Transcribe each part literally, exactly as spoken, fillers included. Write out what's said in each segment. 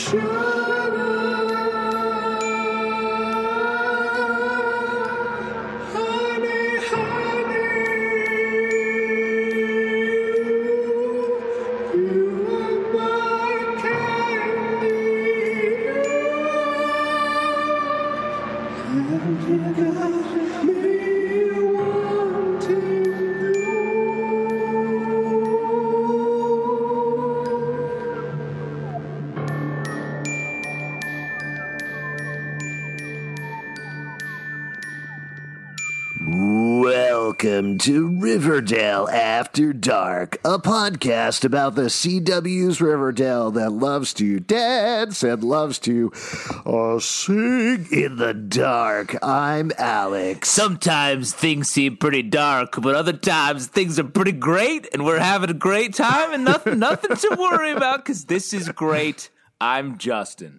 Welcome to Riverdale After Dark, a podcast about the C W's Riverdale that loves to dance and loves to uh, sing in the dark. I'm Alex. Sometimes things seem pretty dark, but other times things are pretty great, and we're having a great time, and nothing, nothing to worry about, because this is great. I'm Justin.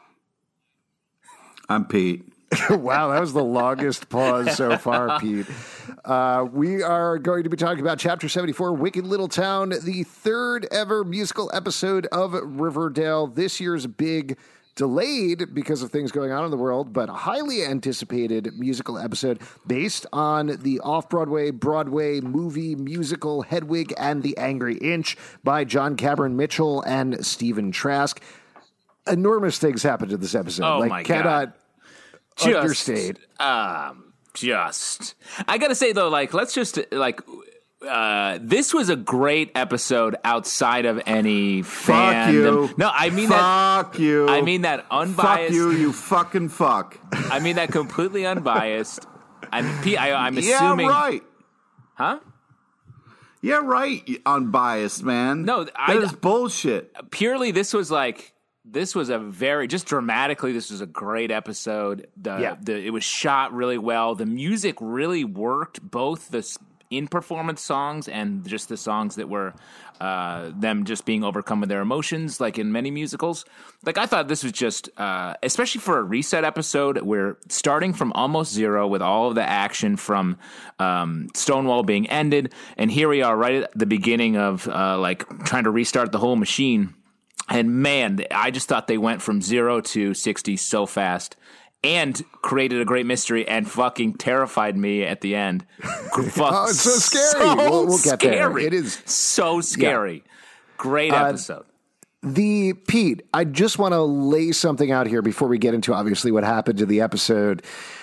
I'm Pete. Wow, that was the longest pause so far, Pete. Uh, we are going to be talking about Chapter seventy-four, Wicked Little Town, the third ever musical episode of Riverdale. This year's big, delayed because of things going on in the world, but highly anticipated musical episode based on the off-Broadway, Broadway movie musical Hedwig and the Angry Inch by John Cameron Mitchell and Stephen Trask. Enormous things happened in this episode. Oh, like, my cannot God. Just, understate. Um, just. I gotta say, though, like, let's just, like, uh, this was a great episode outside of any Fuck fandom. you. No, I mean fuck that. Fuck you. I mean that unbiased. Fuck you, you fucking fuck. I mean that completely unbiased. I'm, I, I'm yeah, assuming. right. Huh? Yeah, right, you unbiased, man. No, that I- is bullshit. Purely, this was like. This was a very, just dramatically, this was a great episode. The, Yeah. the It was shot really well. The music really worked, both the in-performance songs and just the songs that were uh, them just being overcome with their emotions, like in many musicals. Like, I thought this was just, uh, especially for a reset episode, we're starting from almost zero with all of the action from um, Stonewall being ended, and here we are right at the beginning of, uh, like, trying to restart the whole machine. And man, I just thought they went from zero to sixty so fast and created a great mystery and fucking terrified me at the end. Fuck, Oh, it's so scary. So We'll- we'll get there. scary. It is- so scary. Great Uh, episode. The Pete, I just want to lay something out here before we get into obviously what happened to the episode.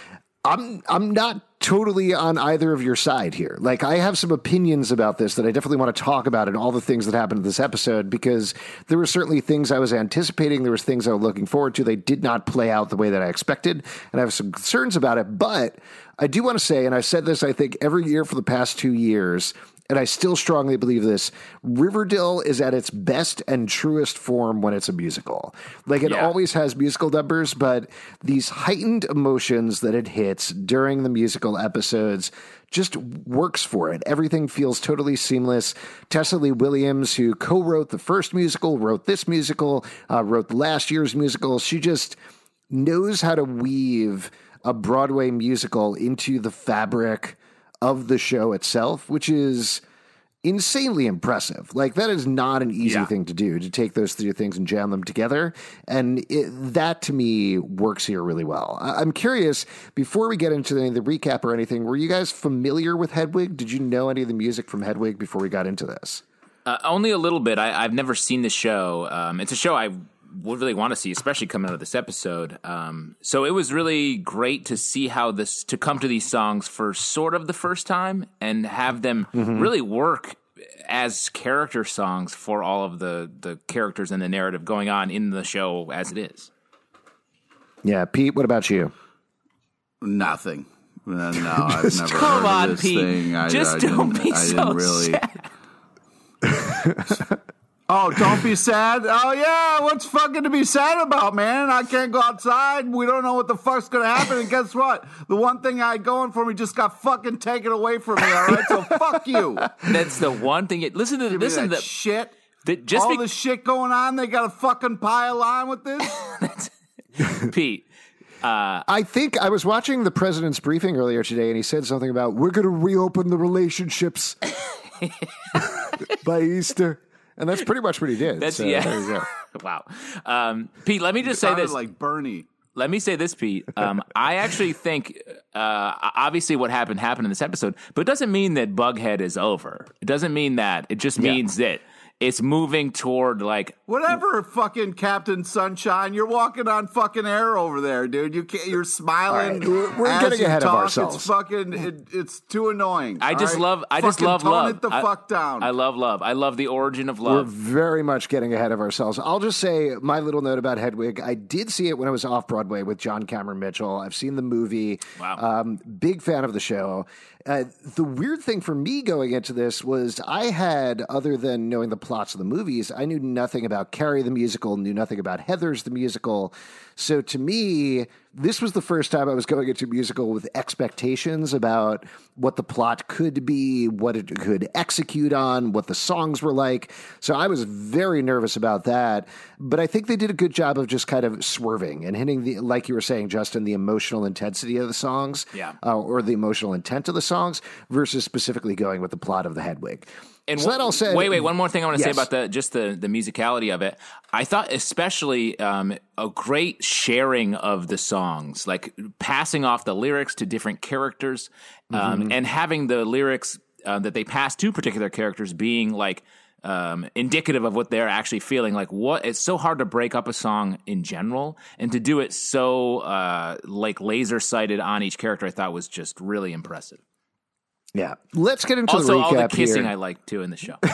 I'm I'm not totally on either of your side here. Like, I have some opinions about this that I definitely want to talk about and all the things that happened in this episode, because there were certainly things I was anticipating. There was things I was looking forward to. They did not play out the way that I expected, and I have some concerns about it. But I do want to say, and I've said this, I think, every year for the past two years, and I still strongly believe this, Riverdale is at its best and truest form when it's a musical. Like, it Yeah. always has musical numbers, but these heightened emotions that it hits during the musical episodes just works for it. Everything feels totally seamless. Tessa Lee Williams, who co-wrote the first musical, wrote this musical, uh, wrote last year's musical, she just knows how to weave a Broadway musical into the fabric of the show itself, which is insanely impressive. Like, that is not an easy Yeah. thing to do, to take those three things and jam them together. And it, that, to me, works here really well. I, I'm curious, before we get into any of the recap or anything, were you guys familiar with Hedwig? Did you know any of the music from Hedwig before we got into this? Uh, only a little bit. I, I've never seen the show. Um, it's a show I would really want to see, especially coming out of this episode. Um, so it was really great to see how this, to come to these songs for sort of the first time and have them mm-hmm. really work as character songs for all of the, the characters and the narrative going on in the show as it is. Yeah. Pete, what about you? Nothing. Uh, no, I've never Come heard on, of this Pete. thing. I, Just I don't didn't, be I so didn't really. sad. Oh, don't be sad. Oh, yeah, what's fucking to be sad about, man? I can't go outside. We don't know what the fuck's going to happen. And guess what? The one thing I had going for me just got fucking taken away from me, all right? So fuck you. That's the one thing. It, listen to Give me listen to that the shit. The, just All be, this shit going on, they got to fucking pile on with this? Pete. Uh, I think I was watching the president's briefing earlier today, and he said something about, we're going to reopen the relationships by Easter. And that's pretty much what he did. That's so, yeah. There you go. Wow. Um, Pete, let me just It say this. like Bernie. Let me say this, Pete. Um, I actually think, uh, obviously, what happened happened in this episode, but it doesn't mean that Bughead is over. It doesn't mean that. It just means yeah. that it's moving toward like whatever. Fucking Captain Sunshine, you're walking on fucking air over there, dude. You can't. You're smiling. Right. We're, we're as getting you ahead talk. of ourselves. It's fucking. It, it's too annoying. I just right? love. I fucking just love tone love. it the I, fuck down. I love love. I love the origin of We're love. very much getting ahead of ourselves. I'll just say my little note about Hedwig. I did see it when I was off Broadway with John Cameron Mitchell. I've seen the movie. Wow. Um, big fan of the show. Uh, the weird thing for me going into this was I had, other than knowing the plots of the movies, I knew nothing about Carrie the musical, knew nothing about Heathers the musical. So to me, this was the first time I was going into a musical with expectations about what the plot could be, what it could execute on, what the songs were like. So I was very nervous about that. But I think they did a good job of just kind of swerving and hitting the, like you were saying, Justin, the emotional intensity of the songs, yeah, uh, or the emotional intent of the songs versus specifically going with the plot of the Hedwig. And so w- that all said, wait, wait, one more thing I want to yes. say about the just the, the musicality of it. I thought especially um, a great sharing of the songs, like passing off the lyrics to different characters, um, mm-hmm. and having the lyrics uh, that they pass to particular characters being like um, indicative of what they're actually feeling. Like what it's so hard to break up a song in general, and to do it so uh, like laser sighted on each character, I thought was just really impressive. Yeah. Let's get into also, the recap all the kissing here. I like, too, in the show.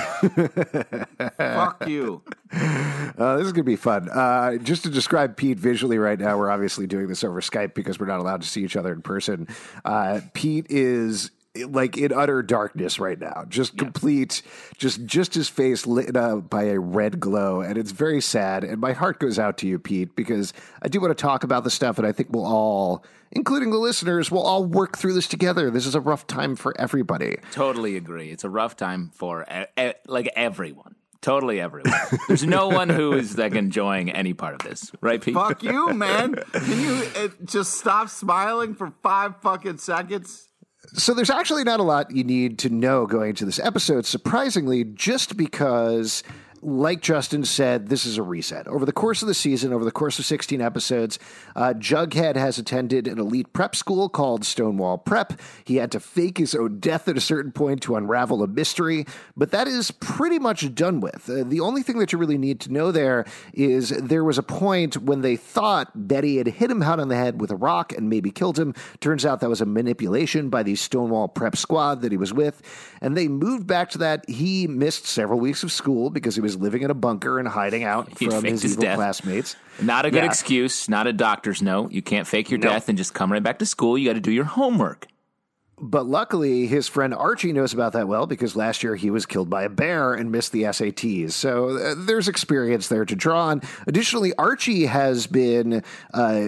Fuck you. Uh, this is going to be fun. Uh, just to describe Pete visually right now, we're obviously doing this over Skype because we're not allowed to see each other in person. Uh, Pete is like in utter darkness right now, just yeah. complete, just just his face lit up by a red glow, and it's very sad. And my heart goes out to you, Pete, because I do want to talk about the stuff, and I think we'll all, including the listeners, we'll all work through this together. This is a rough time for everybody. Totally agree. It's a rough time for e- e- like everyone. Totally everyone. There's no one who is like enjoying any part of this, right, Pete? Fuck you, man. Can you uh, just stop smiling for five fucking seconds? So there's actually not a lot you need to know going into this episode, surprisingly, just because, like Justin said, this is a reset. Over the course of the season, over the course of sixteen episodes, uh, Jughead has attended an elite prep school called Stonewall Prep. He had to fake his own death at a certain point to unravel a mystery, but that is pretty much done with. Uh, the only thing that you really need to know there is there was a point when they thought Betty had hit him hard on the head with a rock and maybe killed him. Turns out that was a manipulation by the Stonewall Prep squad that he was with, and they moved back to that. He missed several weeks of school because he was living in a bunker and hiding out He'd from his, his evil death. classmates. Not a good Yeah. excuse, not a doctor's note. You can't fake your Nope. death and just come right back to school. You got to do your homework. But luckily, his friend Archie knows about that well because last year he was killed by a bear and missed the S A Ts. So uh, there's experience there to draw on. Additionally, Archie has been uh,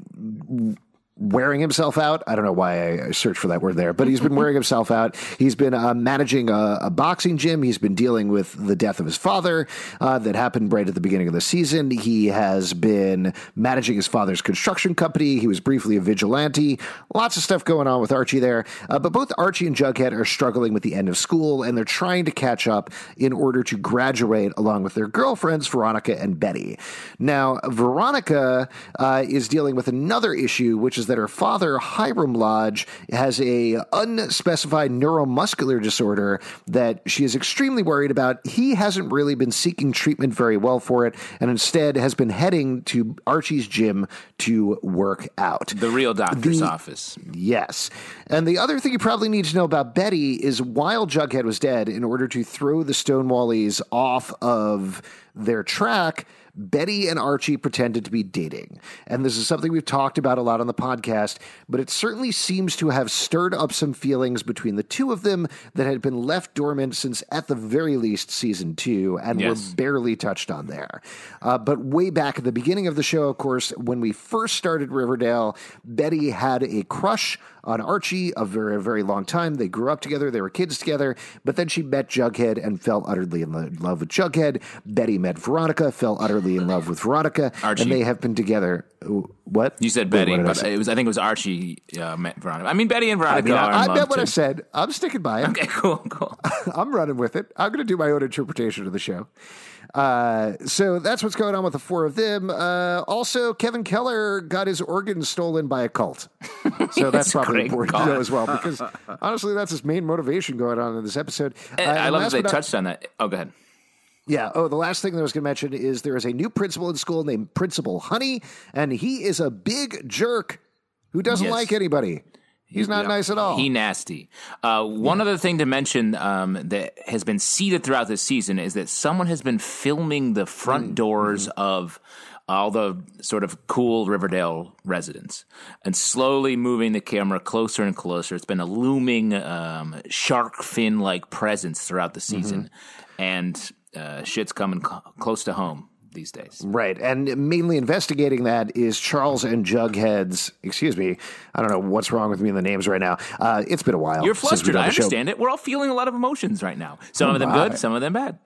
wearing himself out. I don't know why I searched for that word there, but he's been wearing himself out. He's been uh, managing a, a boxing gym. He's been dealing with the death of his father uh, that happened right at the beginning of the season. He has been managing his father's construction company. He was briefly a vigilante. Lots of stuff going on with Archie there. Uh, but both Archie and Jughead are struggling with the end of school, and they're trying to catch up in order to graduate along with their girlfriends, Veronica and Betty. Now, Veronica uh, is dealing with another issue, which is that her father, Hiram Lodge, has a unspecified neuromuscular disorder that she is extremely worried about. He hasn't really been seeking treatment very well for it, and instead has been heading to Archie's gym to work out. The real doctor's The- office. Yes. And the other thing you probably need to know about Betty is while Jughead was dead, in order to throw the Stonewallies off of their track, Betty and Archie pretended to be dating. And this is something we've talked about a lot on the podcast, but it certainly seems to have stirred up some feelings between the two of them that had been left dormant since at the very least season two and Yes. were barely touched on there. Uh, but way back at the beginning of the show, of course, when we first started Riverdale, Betty had a crush on Archie a very, very long time. They grew up together. They were kids together. But then she met Jughead and fell utterly in lo- love with Jughead. Betty met Veronica, fell utterly in love with Veronica. Archie. And they have been together. What? You said Wait, Betty, what did I but say? it was I think it was Archie uh, met Veronica. I mean, Betty and I, Veronica mean, are in I love meant what too. I said. I'm sticking by it. Okay, cool, cool. I'm running with it. I'm going to do my own interpretation of the show. Uh, so that's what's going on with the four of them. Uh, also, Kevin Keller got his organs stolen by a cult. So that's probably important call. to know as well, because honestly, that's his main motivation going on in this episode. Uh, I love that they but not- touched on that. Oh, go ahead. Yeah. Oh, the last thing that I was going to mention is there is a new principal in school named Principal Honey, and he is a big jerk who doesn't Yes. like anybody. He's not Yeah. nice at all. He nasty. Uh, one Yeah. other thing to mention um, that has been seeded throughout this season is that someone has been filming the front Mm. doors Mm-hmm. of all the sort of cool Riverdale residents and slowly moving the camera closer and closer. It's been a looming um, shark fin like presence throughout the season. Mm-hmm. And uh, shit's coming cl- close to home these days. Right. And mainly investigating that is Charles and Jughead's, excuse me, I don't know what's wrong with me in the names right now. Uh, it's been a while. You're since we've flustered. done I the show. understand it. We're all feeling a lot of emotions right now. Some Oh, of them my. good, some of them bad.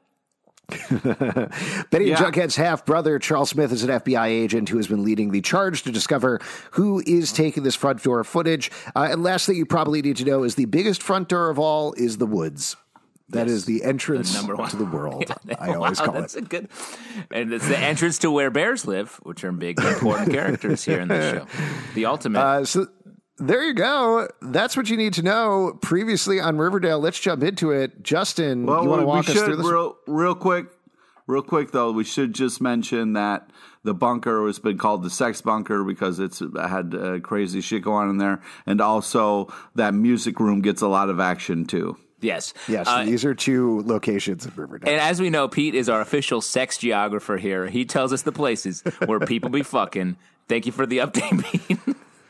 Betty Yeah. and Jughead's half-brother, Charles Smith, is an F B I agent who has been leading the charge to discover who is taking this front door footage. Uh, and last thing you probably need to know is the biggest front door of all is the woods. That Yes. is the entrance The number one. to the world, Yeah, I always wow, call that's it. a good, and it's the entrance to where bears live, which are big important characters here in this show. The ultimate. Uh, so there you go. That's what you need to know. Previously on Riverdale, let's jump into it. Justin, Well, you want to we walk us should through this? real, real quick, real quick though. We should just mention that the bunker has been called the sex bunker because it's had uh, crazy shit going on in there, and also that music room gets a lot of action too. yes. Yes, Uh, these are two locations of Riverdale. and as we know, Pete is our official sex geographer here. He tells us the places where people be fucking. Thank you for the update, Pete.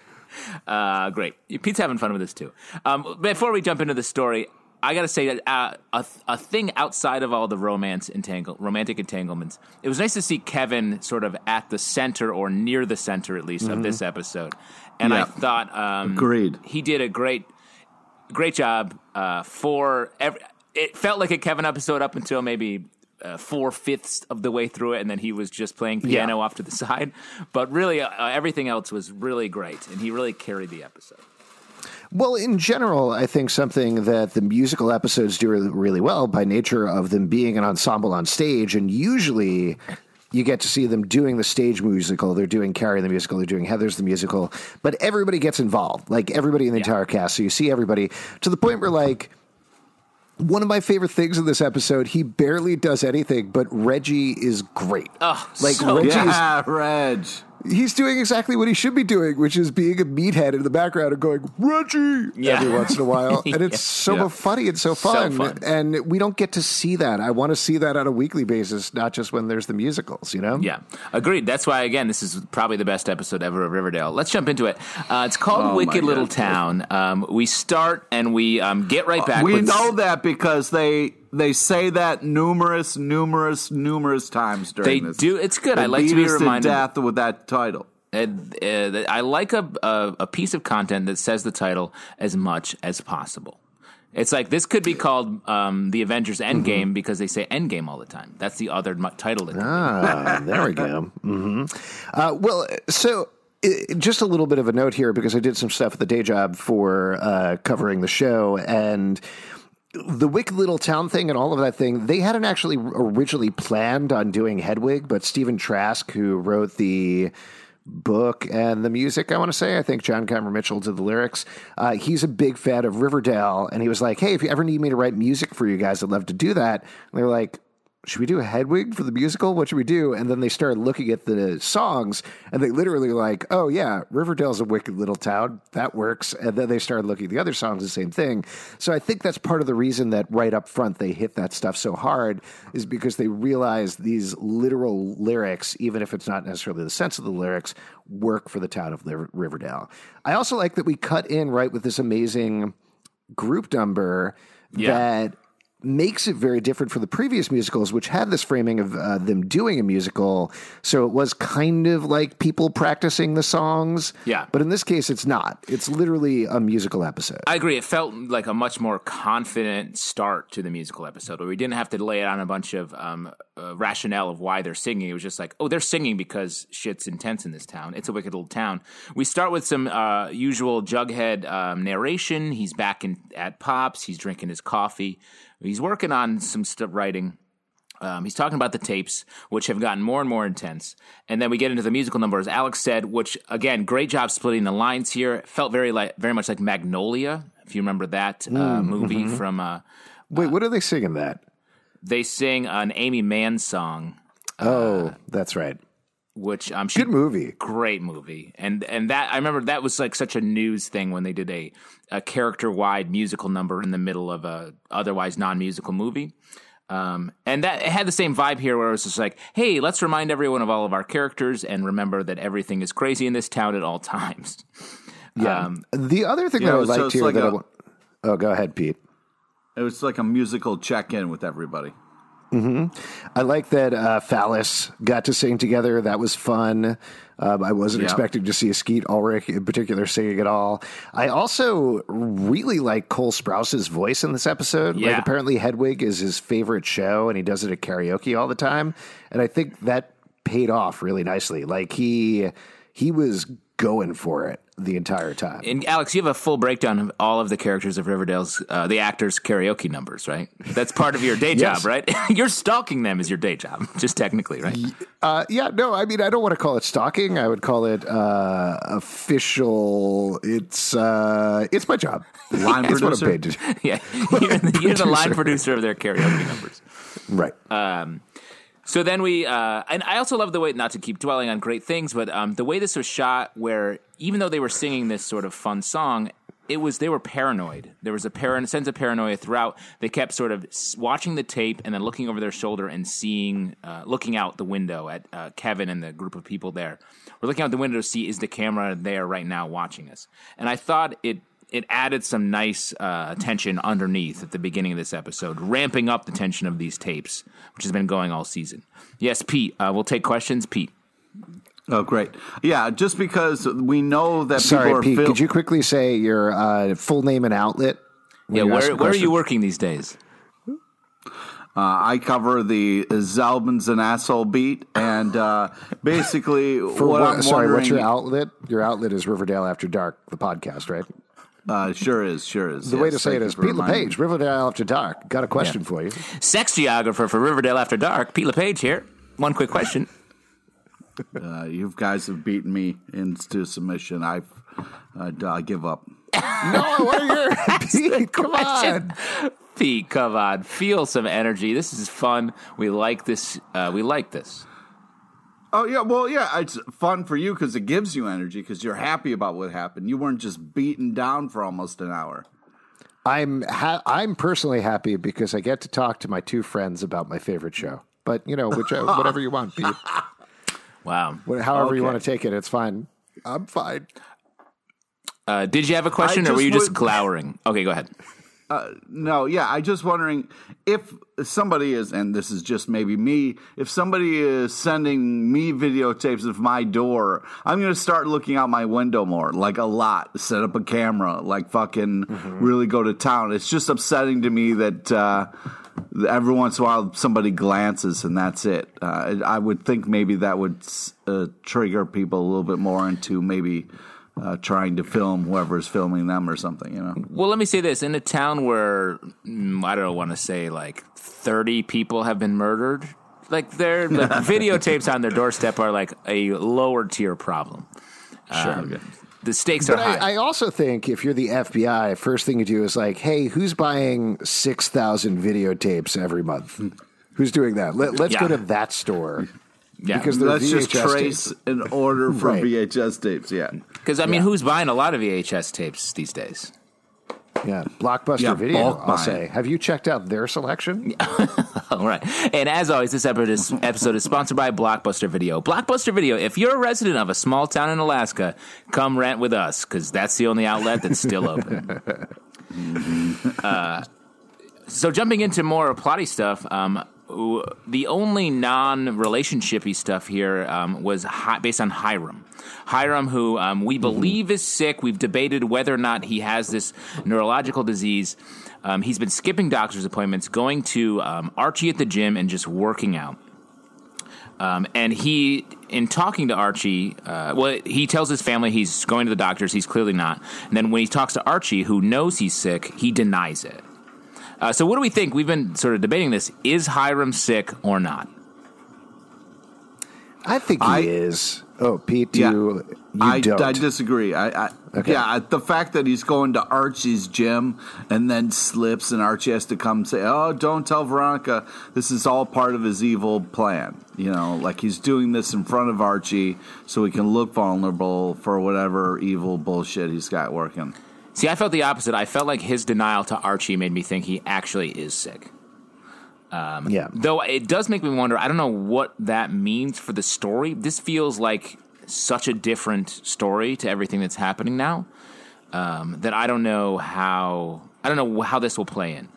uh, great. Pete's having fun with this too. Um, before we jump into the story, I got to say that uh, a, a thing outside of all the romance entangle, romantic entanglements, it was nice to see Kevin sort of at the center or near the center, at least, of this episode. And I Yeah. thought um, Agreed. he did a great, great job uh, for every. It felt like a Kevin episode up until maybe uh, four fifths of the way through it, and then he was just playing piano Yeah. off to the side. But really, uh, everything else was really great, and he really carried the episode. Well, in general, I think something that the musical episodes do really, really well by nature of them being an ensemble on stage, and usually you get to see them doing the stage musical. They're doing Carrie the musical. They're doing Heather's the musical. But everybody gets involved, like everybody in the entire cast. So you see everybody to the point where, like, one of my favorite things in this episode, he barely does anything, but Reggie is great. Oh, like so Reggie is Yeah, Reg. he's doing exactly what he should be doing, which is being a meathead in the background and going, Reggie, Yeah. every once in a while. And it's so Yeah. funny and so So fun. fun. And we don't get to see that. I want to see that on a weekly basis, not just when there's the musicals, you know? Yeah, agreed. That's why, again, this is probably the best episode ever of Riverdale. Let's jump into it. Uh, it's called Oh, my Wicked Little God. Town. Um, we start and we um, get right back. We with know that because they they say that numerous, numerous, numerous times during They this. do. It's good. They I like to beat be us reminded. death with that title. Uh, uh, I like a, a a piece of content that says the title as much as possible. It's like this could be called um, the Avengers Endgame Mm-hmm. because they say Endgame all the time. That's the other mu- title. That Ah, there we go. hmm Uh, well, so uh, just a little bit of a note here because I did some stuff at the day job for uh, covering the show, and the Wicked Little Town thing and all of that thing, they hadn't actually originally planned on doing Hedwig, but Stephen Trask, who wrote the book and the music, I want to say, I think John Cameron Mitchell did the lyrics, uh, he's a big fan of Riverdale, and he was like, hey, if you ever need me to write music for you guys, I'd love to do that. And they were like, should we do a Hedwig for the musical? What should we do? And then they started looking at the songs, and they literally were like, oh, yeah, Riverdale's a wicked little town. That works. And then they started looking at the other songs, the same thing. So I think that's part of the reason that right up front they hit that stuff so hard is because they realized these literal lyrics, even if it's not necessarily the sense of the lyrics, work for the town of Riverdale. I also like that we cut in right with this amazing group number Yeah. that makes it very different from the previous musicals, which had this framing of uh, them doing a musical. So it was kind of like people practicing the songs. Yeah. But in this case, it's not. It's literally a musical episode. I agree. It felt like a much more confident start to the musical episode where we didn't have to lay it on a bunch of um, uh, rationale of why they're singing. It was just like, oh, they're singing because shit's intense in this town. It's a wicked little town. We start with some uh, usual Jughead um, narration. He's back in at Pops. He's drinking his coffee. He's working on some stuff writing. Um, he's talking about the tapes, which have gotten more and more intense. And then we get into the musical number, as Alex said, which, again, great job splitting the lines here. Felt very like very much like Magnolia, if you remember that uh, mm, movie mm-hmm. from... Uh, Wait, what are they singing that? They sing an Amy Mann song. Oh, uh, that's right. Which um, good movie, great movie, and and that I remember that was like such a news thing when they did a, a character wide musical number in the middle of a otherwise non musical movie, um, and that it had the same vibe here where it was just like, hey, let's remind everyone of all of our characters and remember that everything is crazy in this town at all times. Yeah. Um, the other thing that I liked here like that a, I want, oh, go ahead, Pete. It was like a musical check-in with everybody. Mm-hmm. I like that uh, Phallus got to sing together. That was fun. Um, I wasn't yep. expecting to see a Skeet Ulrich in particular singing at all. I also really like Cole Sprouse's voice in this episode. Yeah. Like, apparently Hedwig is his favorite show, and he does it at karaoke all the time. And I think that paid off really nicely. Like, he he was going for it the entire time. And Alex, you have a full breakdown of all of the characters of Riverdale's, uh, the actors' karaoke numbers, right? That's part of your day yes. job, right? You're stalking them as your day job, just technically, right? Uh, yeah, no, I mean, I don't want to call it stalking. I would call it uh, official. It's uh, it's my job. Line it's producer. What I'm paid to do. Yeah, you're, the, you're the line producer of their karaoke numbers. Right. Um, So then we, uh, and I also love the way, not to keep dwelling on great things, but um, the way this was shot, where even though they were singing this sort of fun song, it was they were paranoid. There was a par- sense of paranoia throughout. They kept sort of watching the tape and then looking over their shoulder and seeing, uh, looking out the window at uh, Kevin and the group of people there. We're looking out the window to see, is the camera there right now watching us? And I thought it it added some nice uh, tension underneath at the beginning of this episode, ramping up the tension of these tapes, which has been going all season. Yes, Pete, uh, we'll take questions. Pete. Oh, great. Yeah, just because we know that Sorry, people are... Pete, fil- could you quickly say your uh, full name and outlet? Yeah, where, where are you working these days? Uh, I cover the Zalbins and Asshole beat, and uh, basically For what, what I'm Sorry, wondering... what's your outlet? Your outlet is Riverdale After Dark, the podcast, right? Uh, sure is, sure is. The yes, way to say it is Pete LePage, me. Riverdale After Dark. Got a question yeah. for you. Sex geographer for Riverdale After Dark, Pete LePage here. One quick question. Uh, you guys have beaten me into submission. I've, uh, I give up. No, what are your Pete? Come on, Pete. Come on, feel some energy. This is fun. We like this. Uh, we like this. Oh yeah, well yeah, it's fun for you because it gives you energy because you're happy about what happened. You weren't just beaten down for almost an hour. I'm ha- I'm personally happy because I get to talk to my two friends about my favorite show. But you know, which, whatever you want, Pete. Wow. However okay. you want to take it, it's fine. I'm fine. Uh, did you have a question, or were you just would... glowering? Okay, go ahead. Uh, no, yeah, I just wondering if somebody is, and this is just maybe me, if somebody is sending me videotapes of my door, I'm going to start looking out my window more, like a lot, set up a camera, like fucking mm-hmm. really go to town. It's just upsetting to me that uh, every once in a while somebody glances and that's it. Uh, I would think maybe that would uh, trigger people a little bit more into maybe... Uh, trying to film whoever's filming them or something, you know. Well, let me say this: in a town where mm, I don't want to say like thirty people have been murdered, like their like, videotapes on their doorstep are like a lower tier problem. Sure. Um, okay. The stakes but are high. I, I also think if you're the F B I, first thing you do is like, hey, who's buying six thousand videotapes every month? Who's doing that? Let, let's yeah. go to that store. Yeah, because let's V H S just trace tapes. An order for right. V H S tapes. Yeah, because I mean, yeah. who's buying a lot of V H S tapes these days? Yeah, Blockbuster yeah, Video. I'll buying. say. Have you checked out their selection? All right. And as always, this episode is, episode is sponsored by Blockbuster Video. Blockbuster Video. If you're a resident of a small town in Alaska, come rent with us because that's the only outlet that's still open. uh, so jumping into more plotty stuff. Um, The only non-relationshipy stuff here um, was hi- based on Hiram. Hiram, who um, we believe mm-hmm. is sick. We've debated whether or not he has this neurological disease. Um, he's been skipping doctor's appointments, going to um, Archie at the gym, and just working out. Um, and he, in talking to Archie, uh, well, he tells his family he's going to the doctors. He's clearly not. And then when he talks to Archie, who knows he's sick, he denies it. Uh, so what do we think? We've been sort of debating this. Is Hiram sick or not? I think he I, is. Oh, Pete, yeah, you, you I, don't. I disagree. I, I Okay. Yeah, the fact that he's going to Archie's gym and then slips and Archie has to come say, oh, don't tell Veronica. This is all part of his evil plan. You know, like he's doing this in front of Archie so he can look vulnerable for whatever evil bullshit he's got working. See, I felt the opposite. I felt like his denial to Archie made me think he actually is sick. Um, yeah. Though it does make me wonder, I don't know what that means for the story. This feels like such a different story to everything that's happening now um, that I don't know how I don't know how this will play in.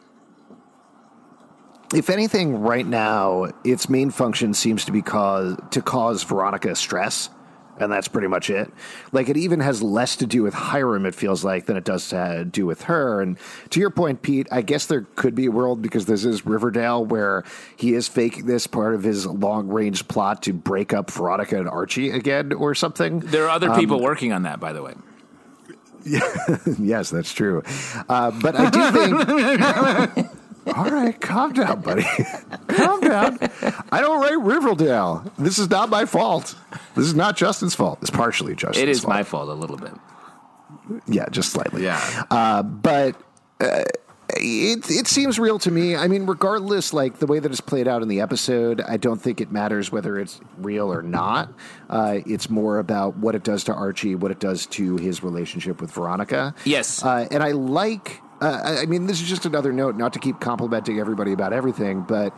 If anything, right now, its main function seems to be cause, to cause Veronica stress, and that's pretty much it. Like, it even has less to do with Hiram, it feels like, than it does to do with her. And to your point, Pete, I guess there could be a world, because this is Riverdale, where he is faking this part of his long-range plot to break up Veronica and Archie again or something. There are other people um, working on that, by the way. Yeah, yes, that's true. Uh, but I do think... All right, calm down, buddy. Calm down. I don't write Riverdale. This is not my fault. This is not Justin's fault. It's partially Justin's fault. It is fault. my fault a little bit. Yeah, just slightly. Yeah. Uh, but uh, it it seems real to me. I mean, regardless, like the way that it's played out in the episode, I don't think it matters whether it's real or not. Uh, it's more about what it does to Archie, what it does to his relationship with Veronica. Yes. Uh, and I like... Uh, I mean, this is just another note, not to keep complimenting everybody about everything, but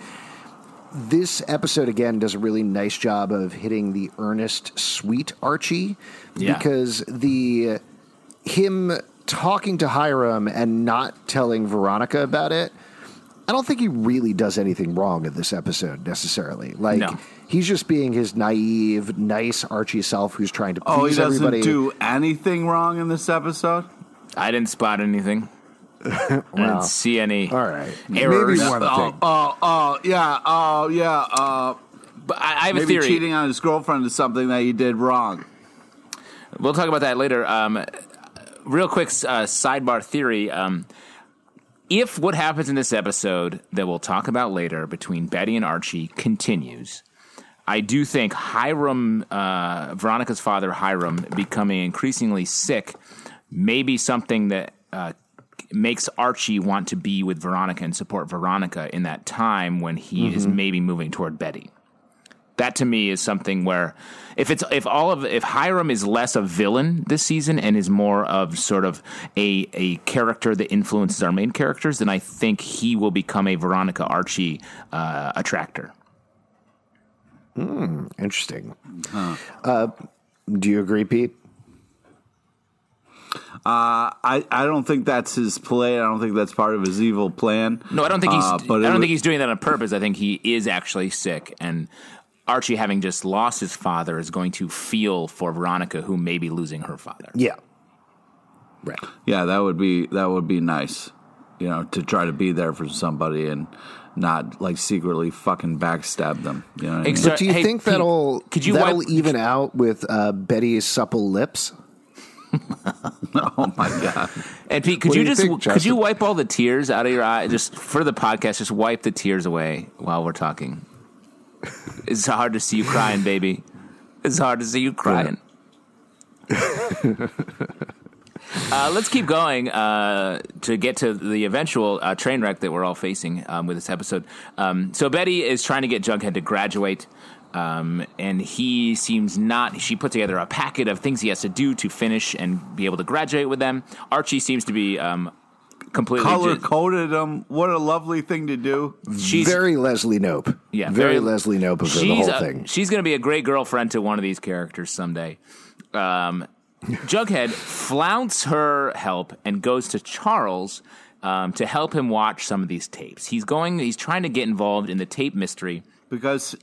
this episode, again, does a really nice job of hitting the earnest, sweet Archie. Yeah. Because the him talking to Hiram and not telling Veronica about it, I don't think he really does anything wrong in this episode, necessarily. Like, no. He's just being his naive, nice Archie self who's trying to please Oh, he doesn't everybody. do anything wrong in this episode? I didn't spot anything. I didn't see any All right. errors. Maybe one Oh, thing. oh, oh, yeah, oh, yeah. Uh, But I, I have a maybe theory. cheating on his girlfriend is something that he did wrong. We'll talk about that later. Um, real quick uh, sidebar theory. Um, if what happens in this episode that we'll talk about later between Betty and Archie continues, I do think Hiram, uh, Veronica's father, Hiram, becoming increasingly sick may be something that uh, makes Archie want to be with Veronica and support Veronica in that time when he mm-hmm. is maybe moving toward Betty. That to me is something where if it's if all of if Hiram is less a villain this season and is more of sort of a a character that influences our main characters, then I think he will become a Veronica Archie uh, attractor. Hmm, interesting. Huh. Uh, do you agree, Pete? Uh, I, I don't think that's his play. I don't think that's part of his evil plan. No, I don't think he's. Uh, but I don't was, think he's doing that on purpose. I think he is actually sick, and Archie, having just lost his father, is going to feel for Veronica, who may be losing her father. Yeah. Right. Yeah, that would be that would be nice. You know, to try to be there for somebody and not like secretly fucking backstab them. You know what I mean? But do you Hey, think Pete, that'll could you that'll wipe- even out with uh, Betty's supple lips? Oh my god! And Pete, could What do you you just think, could you Justin? wipe all the tears out of your eye just for the podcast? Just wipe the tears away while we're talking. It's hard to see you crying, baby. It's hard to see you crying. uh, let's keep going uh, to get to the eventual uh, train wreck that we're all facing um, with this episode. Um, so Betty is trying to get Jughead to graduate. Um, and he seems not, she put together a packet of things he has to do to finish and be able to graduate with them. Archie seems to be um, completely Color ju- coded them. What a lovely thing to do. she's very Leslie Knope. Yeah, very, very- Leslie Knope of the she's whole a- thing. She's going to be a great girlfriend to one of these characters someday. Um, Jughead flounts her help and goes to Charles um, to help him watch some of these tapes. He's going, he's trying to get involved in the tape mystery. Because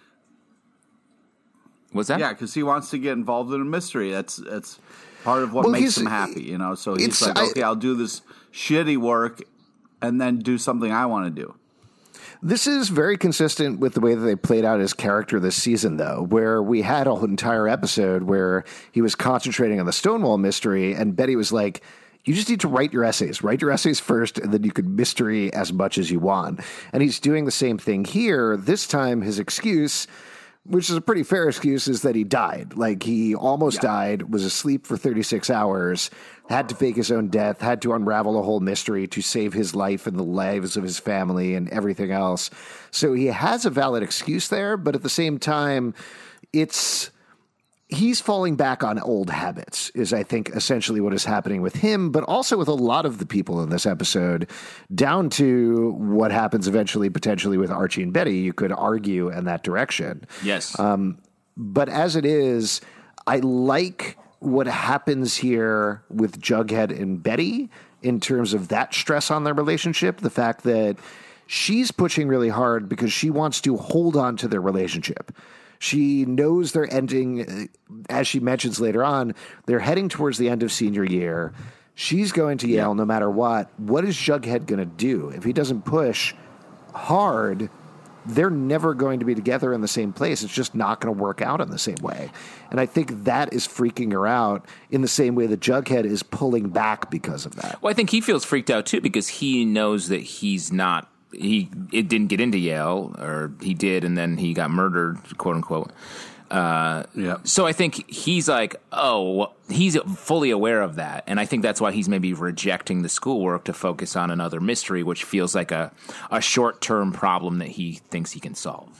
What's that? yeah, because he wants to get involved in a mystery. That's that's part of what Well, makes he's- him happy. You know, so he's it's- like, I- okay, I'll do this shitty work and then do something I want to do. This is very consistent with the way that they played out his character this season, though, where we had a whole entire episode where he was concentrating on the Stonewall mystery, and Betty was like, you just need to write your essays. Write your essays first, and then you can mystery as much as you want. And he's doing the same thing here. This time, his excuse, which is a pretty fair excuse, is that he died. Like, he almost yeah. died, was asleep for thirty-six hours, had to fake his own death, had to unravel a whole mystery to save his life and the lives of his family and everything else. So he has a valid excuse there, but at the same time, it's... he's falling back on old habits is, I think, essentially what is happening with him, but also with a lot of the people in this episode, down to what happens eventually, potentially with Archie and Betty. You could argue in that direction. Yes. Um, but as it is, I like what happens here with Jughead and Betty in terms of that stress on their relationship, the fact that she's pushing really hard because she wants to hold on to their relationship. She knows they're ending, as she mentions later on, they're heading towards the end of senior year. She's going to Yale no matter what. What is Jughead going to do? If he doesn't push hard, they're never going to be together in the same place. It's just not going to work out in the same way. And I think that is freaking her out in the same way that Jughead is pulling back because of that. Well, I think he feels freaked out, too, because he knows that he's not He it didn't get into Yale, or he did, and then he got murdered, quote unquote. Uh, yeah. So I think he's like, oh, he's fully aware of that, and I think that's why he's maybe rejecting the schoolwork to focus on another mystery, which feels like a a short term problem that he thinks he can solve.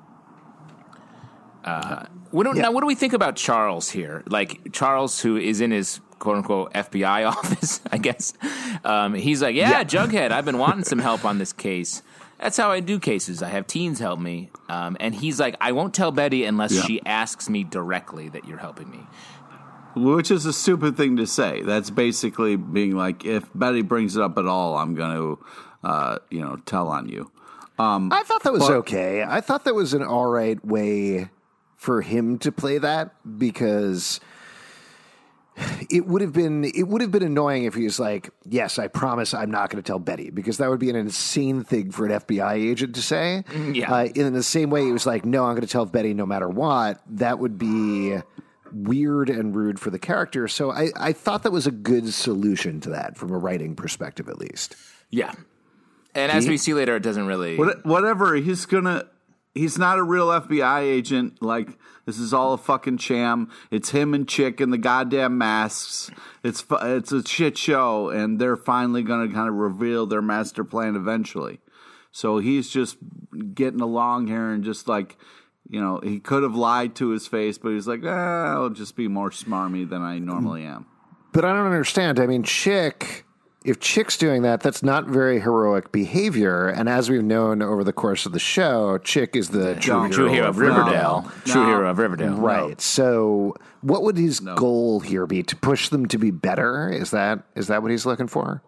Uh, what do, yeah. Now, what do we think about Charles here? Like Charles, who is in his quote unquote F B I office, I guess. Um, he's like, yeah, yeah, Jughead, I've been wanting some help on this case. That's how I do cases. I have teens help me. Um, and he's like, I won't tell Betty unless yeah. she asks me directly that you're helping me. Which is a stupid thing to say. That's basically being like, if Betty brings it up at all, I'm going to, uh, you know, tell on you. Um, I thought that was but, okay. I thought that was an all right way for him to play that, because it would have been it would have been annoying if he was like, yes, I promise I'm not going to tell Betty, because that would be an insane thing for an F B I agent to say. Yeah. Uh, in the same way, he was like, no, I'm going to tell Betty no matter what. That would be weird and rude for the character. So I, I thought that was a good solution to that from a writing perspective, at least. Yeah. And as we see later, it doesn't really... What, whatever, he's going to... He's not a real F B I agent. Like, this is all a fucking sham. It's him and Chick in the goddamn masks. It's it's a shit show, and they're finally going to kind of reveal their master plan eventually. So he's just getting along here and just like, you know, he could have lied to his face, but he's like, ah, I'll just be more smarmy than I normally am. But I don't understand. I mean, Chick... If Chick's doing that, that's not very heroic behavior. And as we've known over the course of the show, Chick is the no, true, true hero, hero of Riverdale. No. True No. hero of Riverdale. Right. No. So what would his No. goal here be? To push them to be better? Is that is that what he's looking for?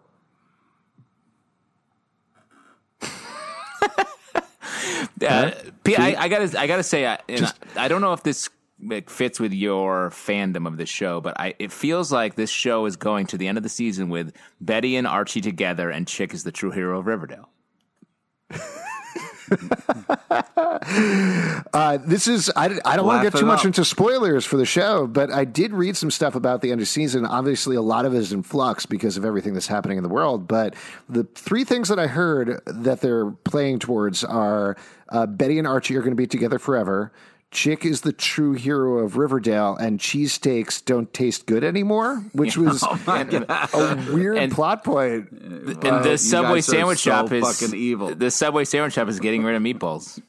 Uh, P, I, I gotta, I gotta say, I, and I, I don't know if this it fits with your fandom of this show, but I, it feels like this show is going to the end of the season with Betty and Archie together, and Chick is the true hero of Riverdale. uh, this is, I, I don't want to get too much into spoilers for the show, but I did read some stuff about the end of season. Obviously, a lot of it is in flux because of everything that's happening in the world. But the three things that I heard that they're playing towards are uh, Betty and Archie are going to be together forever. Chick is the true hero of Riverdale, and cheesesteaks don't taste good anymore, which was Oh my a God. weird And- plot point. And Well, the you Subway guys are sandwich so shop is fucking evil. The Subway sandwich shop is getting rid of meatballs.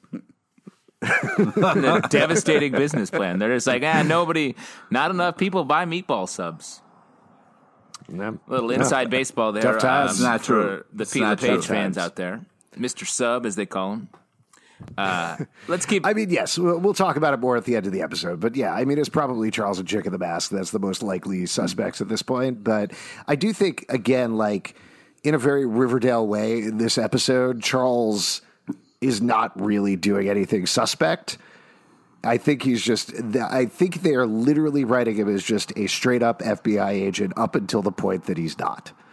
The devastating business plan. They're just like, ah, nobody, not enough people buy meatball subs. Yeah. Little inside baseball there. Tough times. um, It's not for true. The It's Peter not Page true. fans out there, Mister Sub, as they call him. Uh, let's keep. I mean, yes, we'll, we'll talk about it more at the end of the episode. But yeah, I mean, it's probably Charles and Chick in the mask. That's the most likely suspects at this point. But I do think, again, like in a very Riverdale way in this episode, Charles is not really doing anything suspect. I think he's just, I think they are literally writing him as just a straight up F B I agent up until the point that he's not.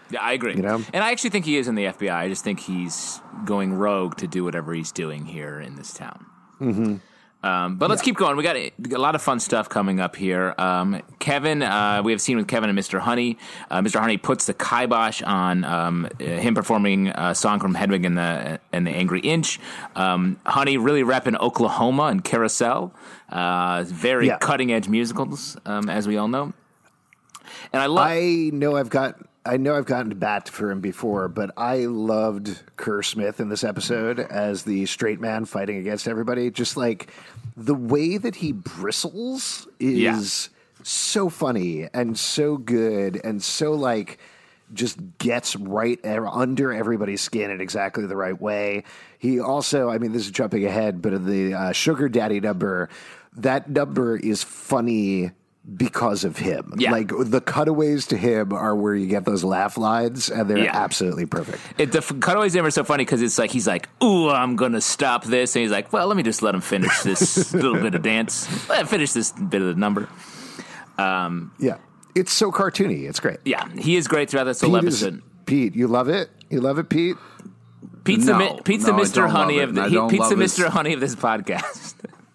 Yeah, I agree. You know? And I actually think he is in the F B I. I just think he's going rogue to do whatever he's doing here in this town. Mm-hmm. Um, but let's yeah. keep going. We got a, a lot of fun stuff coming up here. Um, Kevin, uh, we have seen with Kevin and Mister Honey. Uh, Mister Honey puts the kibosh on um, him performing a song from Hedwig and the and the Angry Inch. Um, Honey really repping Oklahoma and Carousel. Uh, very yeah. cutting edge musicals, um, as we all know. And I love. I know I've got. I know I've gotten to bat for him before, but I loved Kerr Smith in this episode as the straight man fighting against everybody. Just like the way that he bristles is yeah. so funny and so good and so like just gets right under everybody's skin in exactly the right way. He also, I mean, this is jumping ahead, but in the uh, Sugar Daddy number, that number is funny because of him. Yeah. Like the cutaways to him are where you get those laugh lines, and they're yeah. absolutely perfect. It, the f- cutaways to him are so funny because it's like he's like, "Ooh, I'm gonna stop this," and he's like, "Well, let me just let him finish this little bit of dance. Let him finish this bit of the number." Um, yeah, it's so cartoony. It's great. Yeah, he is great throughout this whole Pete episode. Is, Pete, you love it. You love it, Pete. Pete's no, the Pete's no, the Mister Honey of the he, Pete's the Mister his... Honey of this podcast.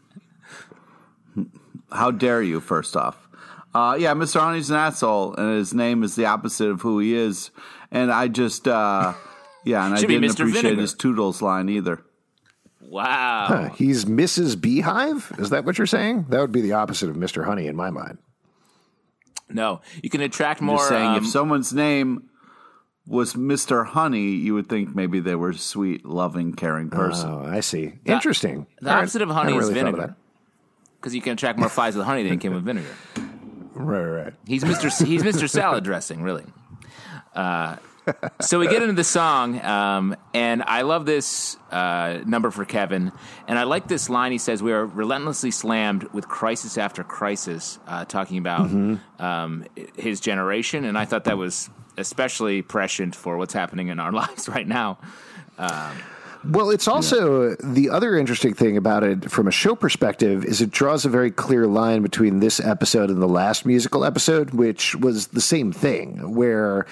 How dare you? First off. Uh, yeah, Mister Honey's an asshole, and his name is the opposite of who he is. And I just, uh, yeah, and I didn't appreciate Vinegar. his Toodles line either. Wow. Huh, he's Missus Beehive? Is that what you're saying? That would be the opposite of Mister Honey in my mind. No, you can attract I'm more. Just saying, um, if someone's name was Mister Honey, you would think maybe they were a sweet, loving, caring person. Oh, I see. The, Interesting. The opposite right. of honey really is vinegar. Because you can attract more flies with honey than you can with vinegar. Right, right. He's Mister He's Mister Salad Dressing, really. Uh, so we get into the song, um, and I love this uh, number for Kevin. And I like this line he says, "We are relentlessly slammed with crisis after crisis," uh, talking about mm-hmm. um, his generation. And I thought that was especially prescient for what's happening in our lives right now. Um, Well, it's also yeah. the other interesting thing about it from a show perspective is it draws a very clear line between this episode and the last musical episode, which was the same thing, where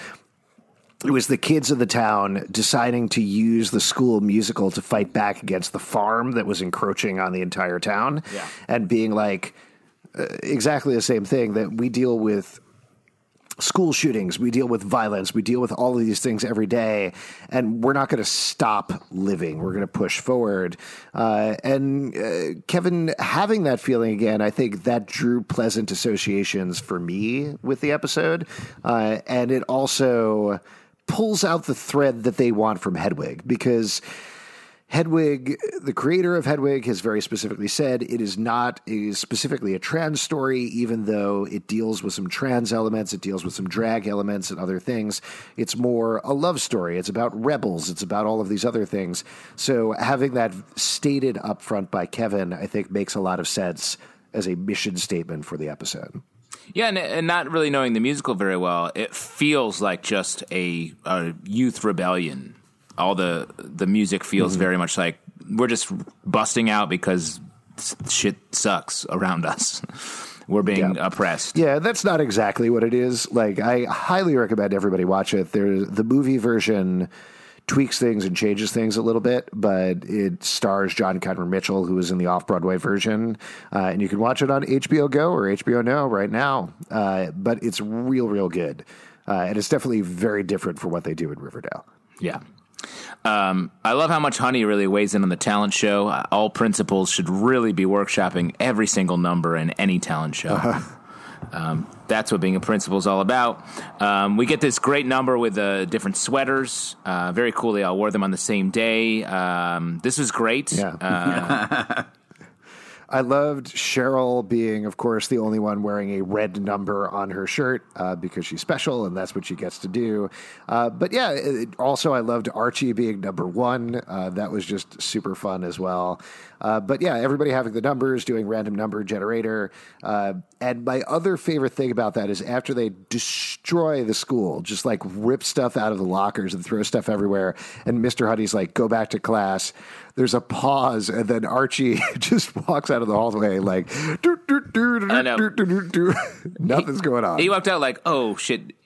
it was the kids of the town deciding to use the school musical to fight back against the farm that was encroaching on the entire town yeah. and being like uh, exactly the same thing that we deal with. School shootings, we deal with violence, we deal with all of these things every day, and we're not going to stop living. We're going to push forward. Uh, and uh, Kevin having that feeling again, I think that drew pleasant associations for me with the episode. Uh, and it also pulls out the thread that they want from Hedwig, because Hedwig, the creator of Hedwig, has very specifically said it is not a, specifically a trans story, even though it deals with some trans elements, it deals with some drag elements and other things. It's more a love story. It's about rebels. It's about all of these other things. So having that stated up front by Kevin, I think, makes a lot of sense as a mission statement for the episode. Yeah, and, and not really knowing the musical very well, it feels like just a, a youth rebellion. All the the music feels mm-hmm. very much like we're just busting out because shit sucks around us. We're being yeah. oppressed. Yeah, that's not exactly what it is. Like, I highly recommend everybody watch it. There, the movie version tweaks things and changes things a little bit, but it stars John Cameron Mitchell, who is in the off-Broadway version, uh, and you can watch it on H B O Go or H B O Now right now. Uh, but it's real, real good, uh, and it's definitely very different from what they do in Riverdale. Yeah. Um, I love how much Honey really weighs in on the talent show. Uh, all principals should really be workshopping every single number in any talent show. Uh-huh. Um, that's what being a principal is all about. Um, we get this great number with uh, different sweaters. Uh, very cool. They all wore them on the same day. Um, this was great. Yeah. Uh, I loved Cheryl being, of course, the only one wearing a red number on her shirt uh, because she's special and that's what she gets to do. Uh, but yeah, it, also I loved Archie being number one. Uh, that was just super fun as well. Uh, but yeah, everybody having the numbers, doing random number generator. Uh, and my other favorite thing about that is after they destroy the school, just like rip stuff out of the lockers and throw stuff everywhere. And Mister Honey's like, go back to class. There's a pause, and then Archie just walks out of the hallway like, doo, doo, doo, doo, I know. doo, doo, doo, doo. Nothing's he, going on. He walked out like, oh, shit,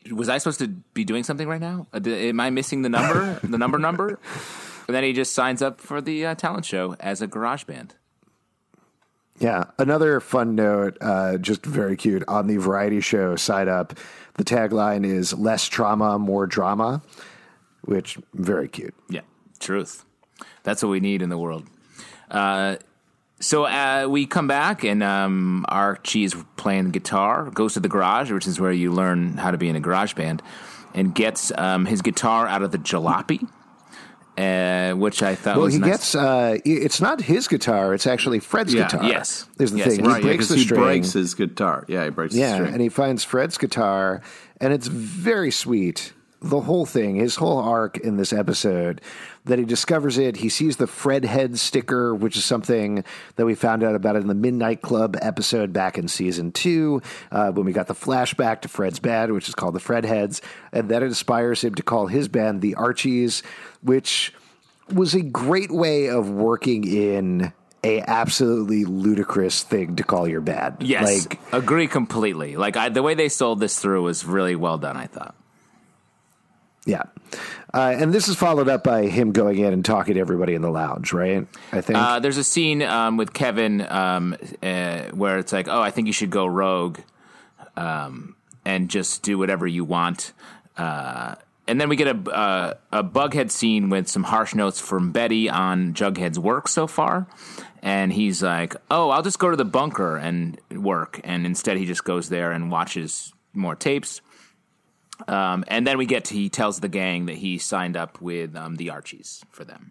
was I supposed to be doing something right now? Uh, d- am I missing the number, the number number? And then he just signs up for the uh, talent show as a garage band. Yeah. Another fun note, uh, just very cute, on the variety show side up, the tagline is less trauma, more drama, which very cute. Yeah, truth. That's what we need in the world. Uh, so uh, we come back, and um, Archie is playing guitar, goes to the garage, which is where you learn how to be in a garage band, and gets um, his guitar out of the jalopy. Uh, which I thought well, was he nice. gets, uh, it's not his guitar, it's actually Fred's Yeah, guitar. yes. Is the Yes, thing. Right, he breaks yeah, the he string. breaks his guitar. Yeah, he breaks Yeah, the string. and he finds Fred's guitar, and it's very sweet. The whole thing, his whole arc in this episode, that he discovers it. He sees the Fred Head sticker, which is something that we found out about in the Midnight Club episode back in season two, uh, when we got the flashback to Fred's band, which is called the Fred Heads. And that inspires him to call his band the Archies, which was a great way of working in a absolutely ludicrous thing to call your band. Yes, Like, agree completely. Like I, the way they sold this through was really well done, I thought. yeah. Uh, and this is followed up by him going in and talking to everybody in the lounge, right? I think. Uh, there's a scene um, with Kevin um, uh, where it's like, oh, I think you should go rogue um, and just do whatever you want. Uh, and then we get a, uh, a Bughead scene with some harsh notes from Betty on Jughead's work so far. And he's like, oh, I'll just go to the bunker and work. And instead he just goes there and watches more tapes. Um, and then we get to, he tells the gang that he signed up with um, the Archies for them.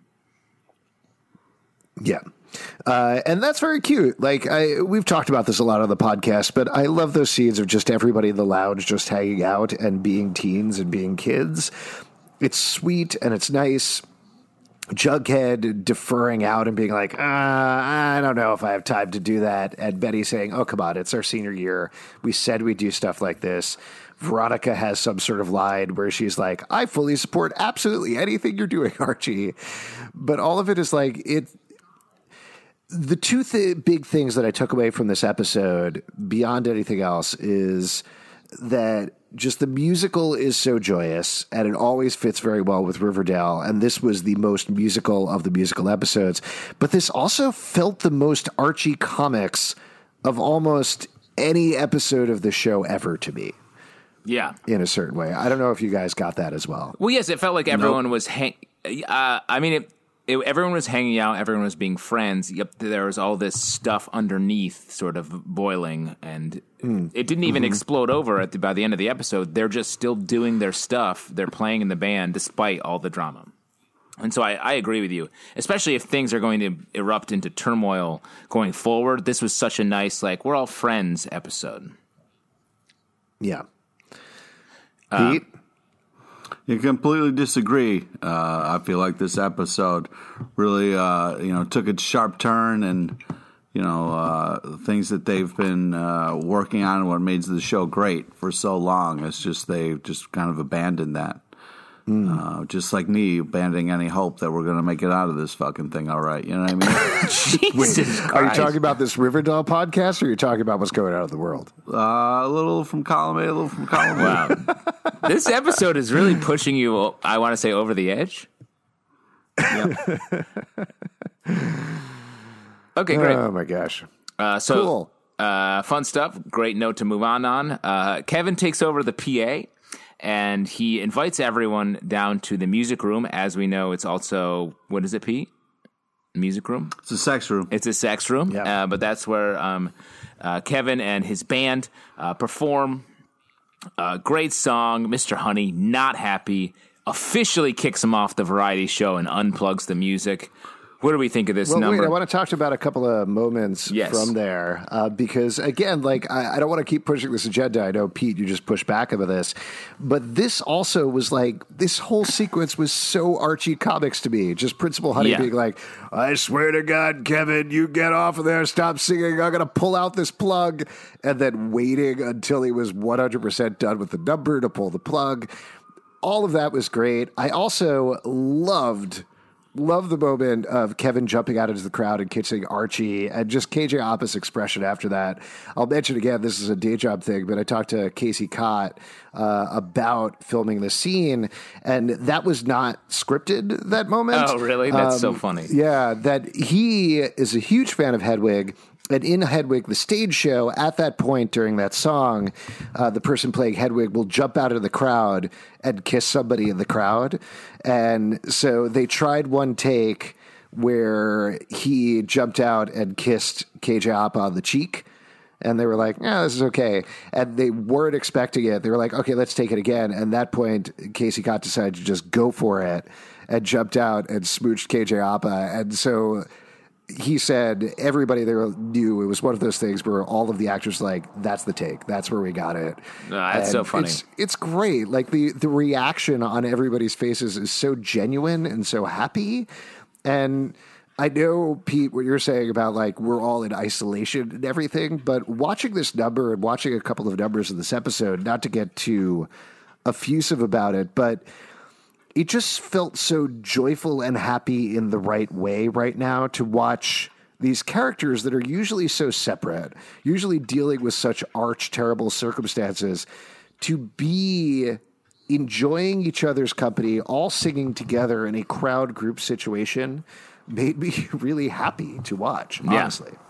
Yeah. Uh, and that's very cute. Like, I, we've talked about this a lot on the podcast, but I love those scenes of just everybody in the lounge just hanging out and being teens and being kids. It's sweet and it's nice. Jughead deferring out and being like, uh, I don't know if I have time to do that. And Betty saying, oh, come on, it's our senior year. We said we'd do stuff like this. Veronica has some sort of line where she's like, I fully support absolutely anything you're doing, Archie. But all of it is like, it. The two th- big things that I took away from this episode, beyond anything else, is that just the musical is so joyous and it always fits very well with Riverdale. And this was the most musical of the musical episodes. But this also felt the most Archie comics of almost any episode of the show ever to me. Yeah. In a certain way. I don't know if you guys got that as well. Well, yes, it felt like everyone nope. was hang- uh, I mean, it, it, everyone was hanging out. Everyone was being friends. Yep, there was all this stuff underneath sort of boiling, and mm. it didn't even mm-hmm. explode over at the, by the end of the episode. They're just still doing their stuff. They're playing in the band despite all the drama. And so I, I agree with you, especially if things are going to erupt into turmoil going forward. This was such a nice, like, we're all friends episode. Yeah. Pete? You completely disagree. Uh, I feel like this episode really, uh, you know, took a sharp turn, and you know, uh, things that they've been uh, working on and what made the show great for so long. It's just they've just kind of abandoned that. Mm. Uh, just like me abandoning any hope that we're going to make it out of this fucking thing all right. You know what I mean? Jesus Christ. Are you talking about this Riverdale podcast, or are you talking about what's going on in the world? Uh, a little from column A, a little from column B. Wow. This episode is really pushing you, I want to say, over the edge. Yep. Okay, great. Oh, my gosh. Uh, so, cool. uh, fun stuff. Great note to move on on. Uh, Kevin takes over the P A. And he invites everyone down to the music room. As we know, it's also, what is it, Pete? Music room? It's a sex room. It's a sex room. Yeah. Uh, but that's where um, uh, Kevin and his band uh, perform. Uh, great song. Mister Honey, not happy, officially kicks him off the variety show and unplugs the music. What do we think of this well, number? Wait, I want to talk about a couple of moments yes. from there uh, because, again, like I, I don't want to keep pushing this agenda. I know, Pete, you just pushed back about this. But this also was like, this whole sequence was so Archie comics to me. Just Principal Honey yeah. being like, I swear to God, Kevin, you get off of there, stop singing, I'm going to pull out this plug. And then waiting until he was one hundred percent done with the number to pull the plug. All of that was great. I also loved love the moment of Kevin jumping out into the crowd and kissing Archie, and just K J Appa's expression after that. I'll mention again, this is a day job thing, but I talked to Casey Cott uh, about filming the scene, and that was not scripted, that moment. Oh, really? That's um, so funny. Yeah, that he is a huge fan of Hedwig. And in Hedwig, the stage show, at that point during that song, uh, the person playing Hedwig will jump out of the crowd and kiss somebody in the crowd. And so they tried one take where he jumped out and kissed K J Apa on the cheek. And they were like, yeah, this is okay. And they weren't expecting it. They were like, okay, let's take it again. And at that point, Casey Cott decided to just go for it and jumped out and smooched K J Apa. And so he said everybody there knew it was one of those things where all of the actors were like, that's the take. That's where we got it. No, that's and so funny. It's, it's great. Like the, the reaction on everybody's faces is so genuine and so happy. And I know, Pete, what you're saying about like we're all in isolation and everything, but watching this number and watching a couple of numbers in this episode, not to get too effusive about it, but it just felt so joyful and happy in the right way right now to watch these characters that are usually so separate, usually dealing with such arch terrible circumstances, to be enjoying each other's company, all singing together in a crowd group situation, made me really happy to watch, honestly. Yeah.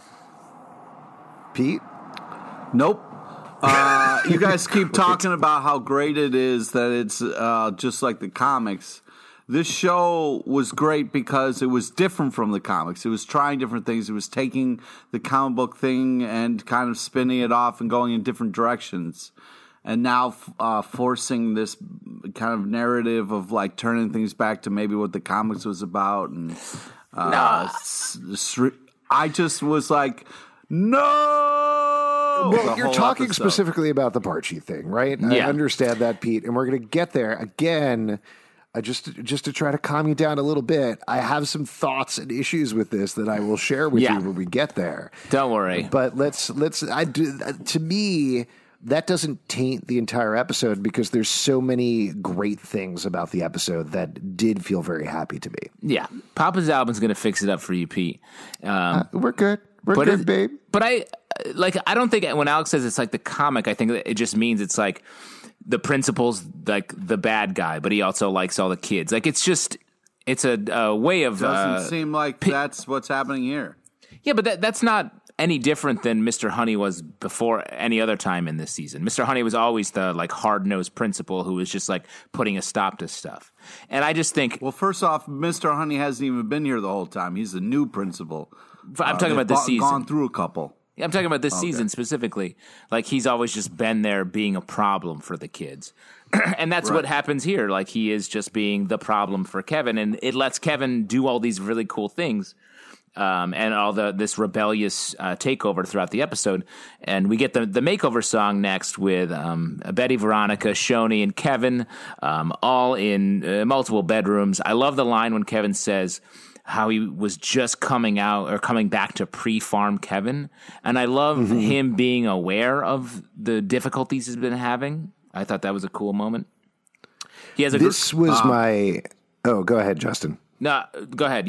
Pete? Nope. Uh, you guys keep talking about how great it is that it's uh, just like the comics. This show was great because it was different from the comics. It was trying different things. It was taking the comic book thing and kind of spinning it off and going in different directions. And now uh, forcing this kind of narrative of like turning things back to maybe what the comics was about. And uh, nah. I just was like, no! Well, you're talking episode. specifically about the Barchi thing, right? Yeah. I understand that, Pete, and we're going to get there. Again, I just just to try to calm you down a little bit, I have some thoughts and issues with this that I will share with yeah. you when we get there. Don't worry. But let's let's I do to me that doesn't taint the entire episode because there's so many great things about the episode that did feel very happy to me. Yeah. Papa's album's going to fix it up for you, Pete. Um, uh, we're good. We're but good, it, babe. But I like. I don't think when Alex says it's like the comic, I think it just means it's like the principal's like the bad guy, but he also likes all the kids. Like it's just it's a, a way of. Doesn't uh, seem like pi- that's what's happening here. Yeah, but that, that's not any different than Mister Honey was before any other time in this season. Mister Honey was always the like hard nosed principal who was just like putting a stop to stuff. And I just think, well, first off, Mister Honey hasn't even been here the whole time. He's a new principal. I'm talking uh, about this b- season. Gone through a couple. I'm talking about this okay. season specifically. Like he's always just been there being a problem for the kids. And that's right. What happens here. Like he is just being the problem for Kevin, and it lets Kevin do all these really cool things. Um, and all the this rebellious uh, takeover throughout the episode. And we get the, the makeover song next with um, Betty, Veronica, Shoni, and Kevin, um, all in uh, multiple bedrooms. I love the line when Kevin says how he was just coming out or coming back to pre-farm Kevin. And I love mm-hmm. him being aware of the difficulties he's been having. I thought that was a cool moment. He has a This gr- was uh, my... Oh, go ahead, Justin. No, go ahead.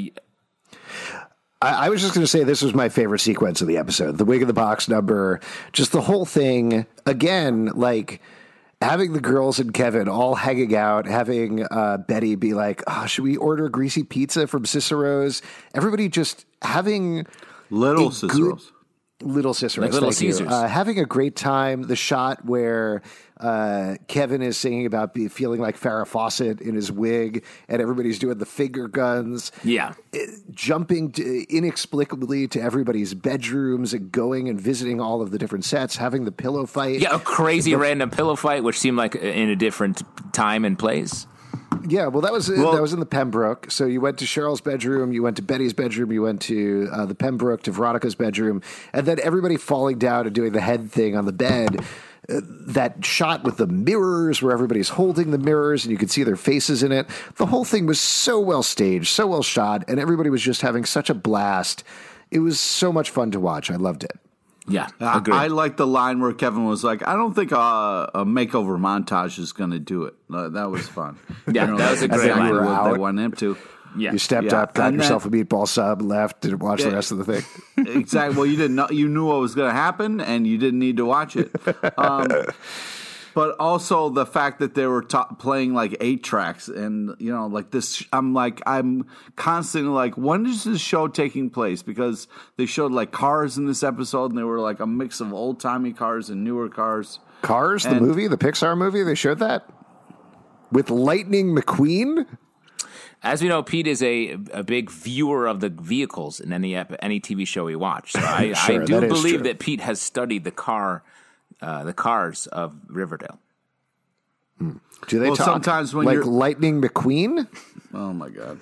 I, I was just going to say this was my favorite sequence of the episode. The Wig in the Box number, just the whole thing. Again, like having the girls and Kevin all hanging out, having uh, Betty be like, oh, should we order greasy pizza from Cicero's? Everybody just having Little Cicero's. Good, little Cicero's. Like Little thank Caesars. You. Uh, having a great time. The shot where uh, Kevin is singing about be, feeling like Farrah Fawcett in his wig, and everybody's doing the finger guns. Yeah. It, jumping to, inexplicably to everybody's bedrooms and going and visiting all of the different sets, having the pillow fight. Yeah, a crazy the, random pillow fight, which seemed like in a different time and place. Yeah, well, that was well, that was in the Pembroke. So you went to Cheryl's bedroom, you went to Betty's bedroom, you went to uh, the Pembroke, to Veronica's bedroom, and then everybody falling down and doing the head thing on the bed. Uh, that shot with the mirrors where everybody's holding the mirrors and you could see their faces in it. The whole thing was so well staged, so well shot, and everybody was just having such a blast. It was so much fun to watch. I loved it. Yeah, I, I like the line where Kevin was like, I don't think uh, a makeover montage is going to do it. Uh, that was fun. Yeah, you know, that was a great exactly line. what they went into. Yeah. You stepped Yeah. up, got And yourself then- a meatball sub, left, didn't watch Yeah. the rest of the thing. Exactly. Well, you didn't know. You knew what was going to happen, and you didn't need to watch it. Um, but also the fact that they were ta- playing like eight tracks, and you know, like this. I'm like, I'm constantly like, when is this show taking place? Because they showed like cars in this episode, and they were like a mix of old timey cars and newer cars. Cars, the And- movie, the Pixar movie, they showed that with Lightning McQueen. As we know, Pete is a a big viewer of the vehicles in any ep- any T V show we watch. So I, Sure, I do that is believe true. that Pete has studied the car, uh, the cars of Riverdale. Do they Well, talk sometimes when like you're- Lightning McQueen? Oh my god.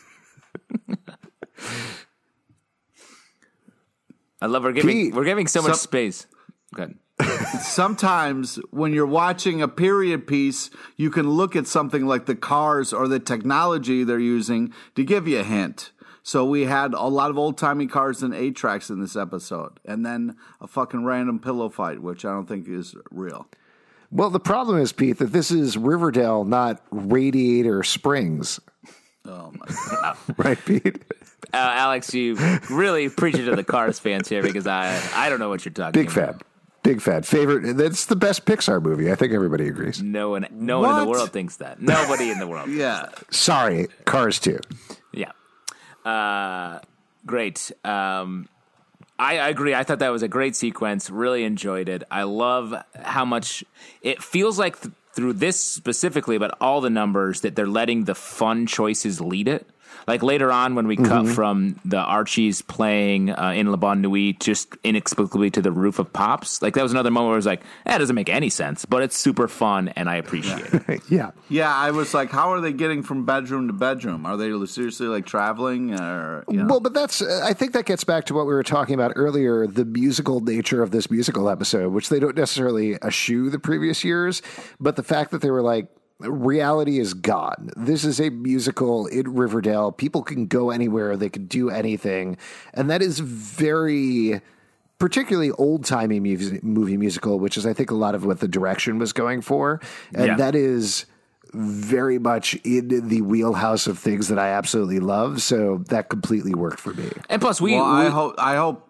I love we're giving Pete, we're giving so much some- space. Good. Sometimes when you're watching a period piece, you can look at something like the cars or the technology they're using to give you a hint. So we had a lot of old timey cars and eight tracks in this episode, and then a fucking random pillow fight, which I don't think is real. Well, the problem is, Pete, that this is Riverdale, not Radiator Springs. Oh my god! Right, Pete? Uh, Alex, you really preaching to the Cars fans here because I I don't know what you're talking Big about. fan. Big fan. Favorite. That's the best Pixar movie. I think everybody agrees. No one, no one in the What? world thinks that. Nobody in the world. Yeah, Sorry, Cars two. Yeah. Uh, great. Um, I, I agree. I thought that was a great sequence. Really enjoyed it. I love how much it feels like th- through this specifically, but all the numbers that they're letting the fun choices lead it. Like later on when we Mm-hmm. cut from the Archies playing uh, in Le Bon Nuit just inexplicably to the roof of Pops, like that was another moment where I was like, that doesn't make any sense, but it's super fun and I appreciate it. Yeah. yeah. I was like, how are they getting from bedroom to bedroom? Are they seriously like traveling, or you know? Well, but that's, uh, I think that gets back to what we were talking about earlier, the musical nature of this musical episode, which they don't necessarily eschew the previous years, but the fact that they were like, reality is gone. This is a musical in Riverdale. People can go anywhere. They can do anything. And that is very, particularly old-timey music, movie musical, which is, I think, a lot of what the direction was going for. And Yeah. that is very much in the wheelhouse of things that I absolutely love. So that completely worked for me. And plus, we, well, I we hope. I hope.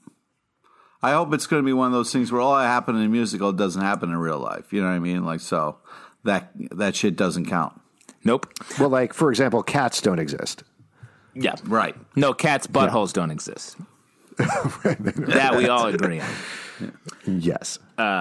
I hope it's going to be one of those things where all that happened in a musical doesn't happen in real life. You know what I mean? Like, so that that shit doesn't count. nope. Well, like, for example, cats don't exist. Yeah. Right. No, cats' buttholes don't exist. That we all agree on. Yes.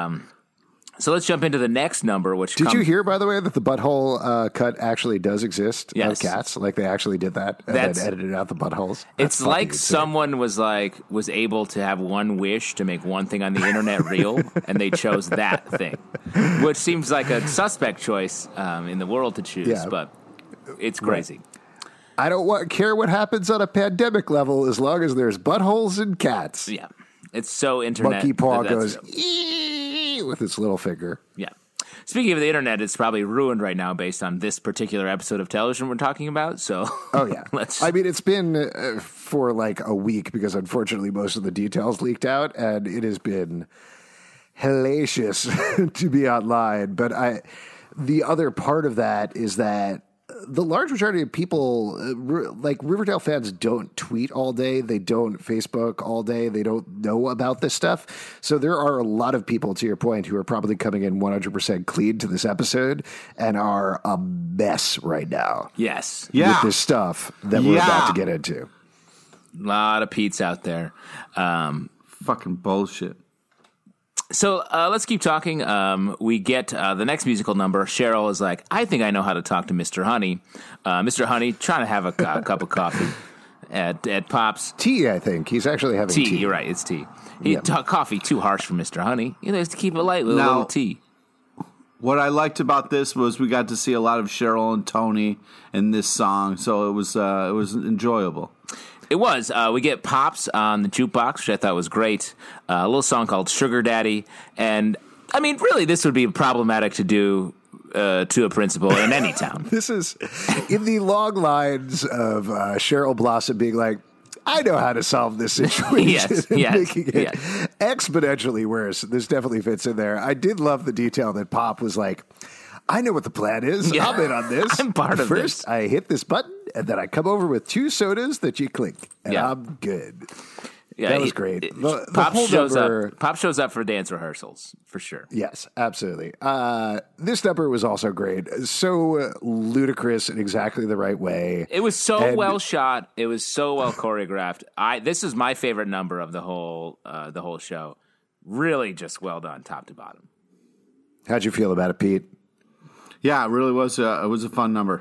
So let's jump into the next number, which Did comes, you hear, by the way, that the butthole uh, cut actually does exist Yes. of cats? Like they actually did that and That's- then edited out the buttholes. It's That's like fucking insane. someone was like was able to have one wish to make one thing on the internet real, and they chose that thing, which seems like a suspect choice um, in the world to choose, Yeah. but it's crazy. I don't want, care what happens on a pandemic level as long as there's buttholes and cats. Yeah, it's so internet. Monkey Paw that that's goes real. "Ee," with its little finger. Yeah. Speaking of the internet, it's probably ruined right now based on this particular episode of television we're talking about. So, Oh, yeah. let's. I mean, it's been uh, for like a week because unfortunately most of the details leaked out and it has been hellacious to be online. But I, the other part of that is that the large majority of people, uh, r- like Riverdale fans, don't tweet all day. They don't Facebook all day. They don't know about this stuff. So there are a lot of people, to your point, who are probably coming in one hundred percent clean to this episode and are a mess right now yes. Yeah. with this stuff that we're Yeah. about to get into. A lot of Pete's out there. Um, Fucking bullshit. So uh, let's keep talking. Um, we get uh, the next musical number. Cheryl is like, I think I know how to talk to Mister Honey. Uh, Mister Honey trying to have a, co- cup of coffee at, at Pop's. Tea, I think. He's actually having tea. Tea, you're right, it's tea. He Yeah. ta- coffee too harsh for Mister Honey. You know, just to keep it light with a Now- little tea. What I liked about this was we got to see a lot of Cheryl and Tony in this song, so it was uh, it was enjoyable. It was. Uh, we get Pops on the jukebox, which I thought was great. Uh, a little song called Sugar Daddy. And, I mean, really, this would be problematic to do uh, to a principal in any town. This is in the long lines of uh, Cheryl Blossom being like, I know how to solve this situation. Yes, and yes, making it yes. exponentially worse. This definitely fits in there. I did love the detail that Pop was like, I know what the plan is. Yeah. I'm in on this. I'm part of First, this. I hit this button, and then I come over with two sodas that you clink, and Yeah. I'm good. Yeah, that was it- great. it- The- the Pop whole shows number- up. Pop shows up for dance rehearsals for sure. Yes, absolutely. Uh, this number was also great. So uh, ludicrous in exactly the right way. It was so And- well shot. It was so well choreographed. I this is my favorite number of the whole uh, the whole show. Really, just well done, top to bottom. How'd you feel about it, Pete? Yeah, it really was. A, it was a fun number.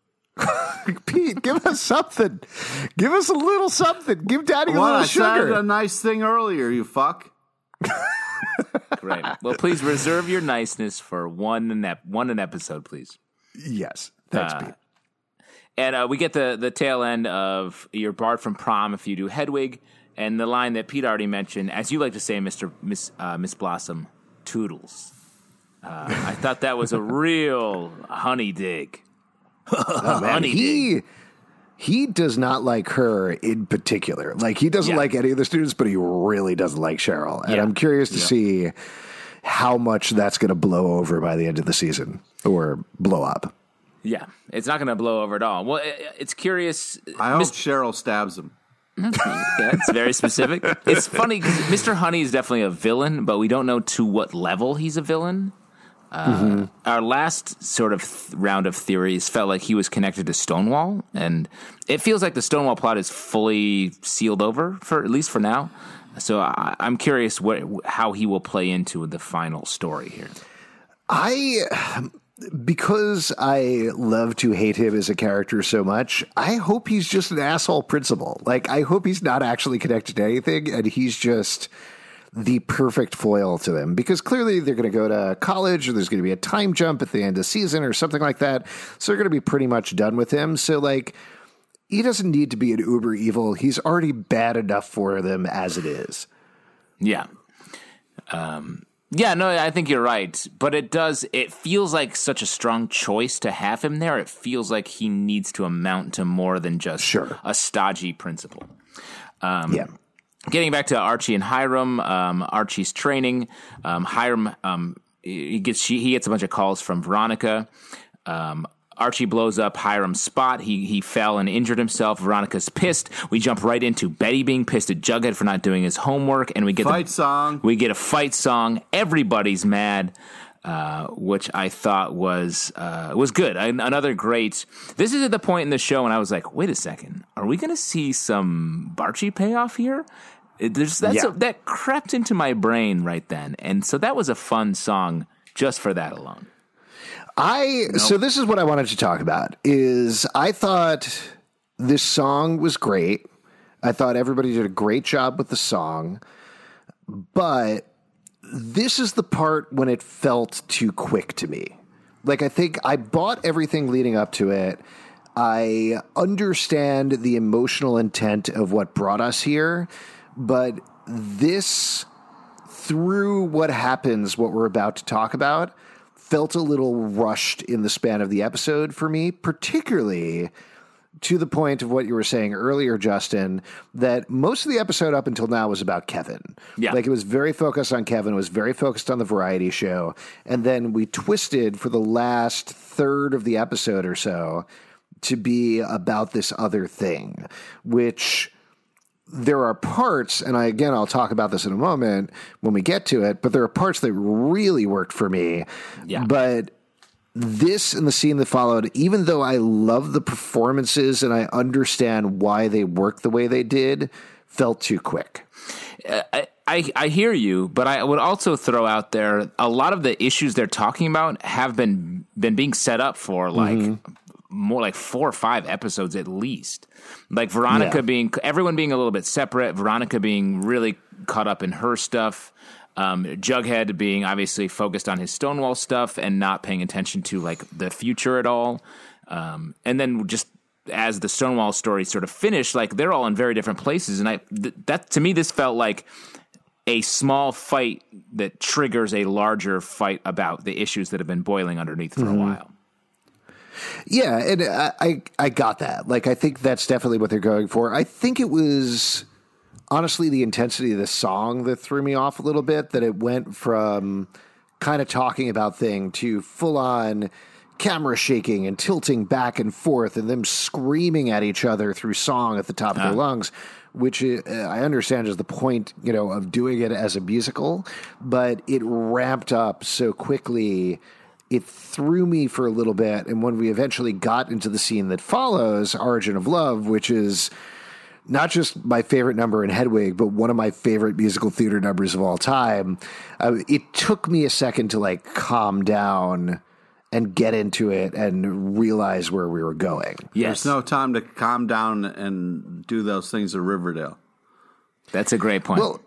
Pete, give us something. Give us a little something. Give Daddy a Well, little I said sugar. a nice thing earlier. You fuck. Great. Well, please reserve your niceness for one an ep- one an episode, please. Yes, thanks, Uh, Pete. And uh, we get the the tail end of "You're barred from prom if you do Hedwig," and the line that Pete already mentioned, as you like to say, Mister Miss uh, Miss Blossom, toodles. Uh, I thought that was a real honey dig. Oh, man, honey he he does not like her in particular. Like he doesn't Yeah. like any of the students, but he really doesn't like Cheryl. And Yeah. I'm curious to see how much that's going to blow over by the end of the season or blow up. Yeah, it's not going to blow over at all. Well, it, it's curious. I hope Mis- Cheryl stabs him. yeah, it's very specific. It's funny because Mister Honey is definitely a villain, but we don't know to what level he's a villain. Uh, Mm-hmm. Our last sort of th- round of theories felt like he was connected to Stonewall, and it feels like the Stonewall plot is fully sealed over, for at least for now. So I, I'm curious what how he will play into the final story here. I, because I love to hate him as a character so much, I hope he's just an asshole principal. Like, I hope he's not actually connected to anything, and he's just the perfect foil to them, because clearly they're going to go to college, or there's going to be a time jump at the end of season or something like that. So they're going to be pretty much done with him. So, like, he doesn't need to be an uber evil. He's already bad enough for them as it is. Yeah. Um, yeah, no, I think you're right. But it does, it feels like such a strong choice to have him there. It feels like he needs to amount to more than just Sure. a stodgy principal. Um, Yeah. Getting back to Archie and Hiram, um, Archie's training. Um, Hiram, um, he gets she, he gets a bunch of calls from Veronica. Um, Archie blows up Hiram's spot. He he fell and injured himself. Veronica's pissed. We jump right into Betty being pissed at Jughead for not doing his homework, and we get Fight the, song. We get a fight song. Everybody's mad. Uh, which I thought was uh, was good. I, another great. This is at the point in the show when I was like, "Wait a second, are we going to see some Barchi payoff here?" It, there's that's Yeah. a, that crept into my brain right then, and so that was a fun song just for that alone. I so this is what I wanted to talk about is I thought this song was great. I thought everybody did a great job with the song, but this is the part when it felt too quick to me. Like, I think I bought everything leading up to it. I understand the emotional intent of what brought us here, but this, through what happens, what we're about to talk about, felt a little rushed in the span of the episode for me, particularly to the point of what you were saying earlier, Justin, that most of the episode up until now was about Kevin. Yeah. Like, it was very focused on Kevin, it was very focused on the variety show. And then we twisted for the last third of the episode or so to be about this other thing, which there are parts, and I, again, I'll talk about this in a moment when we get to it, but there are parts that really worked for me. Yeah. But this and the scene that followed, even though I love the performances and I understand why they worked the way they did, felt too quick. I, I, I hear you, but I would also throw out there a lot of the issues they're talking about have been been being set up for like mm-hmm. more like four or five episodes at least. Like Veronica Yeah. being everyone being a little bit separate, Veronica being really caught up in her stuff. Um, Jughead being obviously focused on his Stonewall stuff and not paying attention to like the future at all. Um, and then just as the Stonewall story sort of finished, like they're all in very different places. And I, th- that to me, this felt like a small fight that triggers a larger fight about the issues that have been boiling underneath for mm-hmm. a while. Yeah. And I, I, I got that. Like, I think that's definitely what they're going for. I think it was honestly the intensity of the song that threw me off a little bit, that it went from kind of talking about thing to full on camera shaking and tilting back and forth and them screaming at each other through song at the top of their lungs, which uh, I understand is the point, you know, of doing it as a musical, but it ramped up so quickly. It threw me for a little bit. And when we eventually got into the scene that follows, Origin of Love, which is not just my favorite number in Hedwig, but one of my favorite musical theater numbers of all time, uh, it took me a second to like calm down and get into it and realize where we were going. Yes. There's no time to calm down and do those things at Riverdale. That's a great point. Well,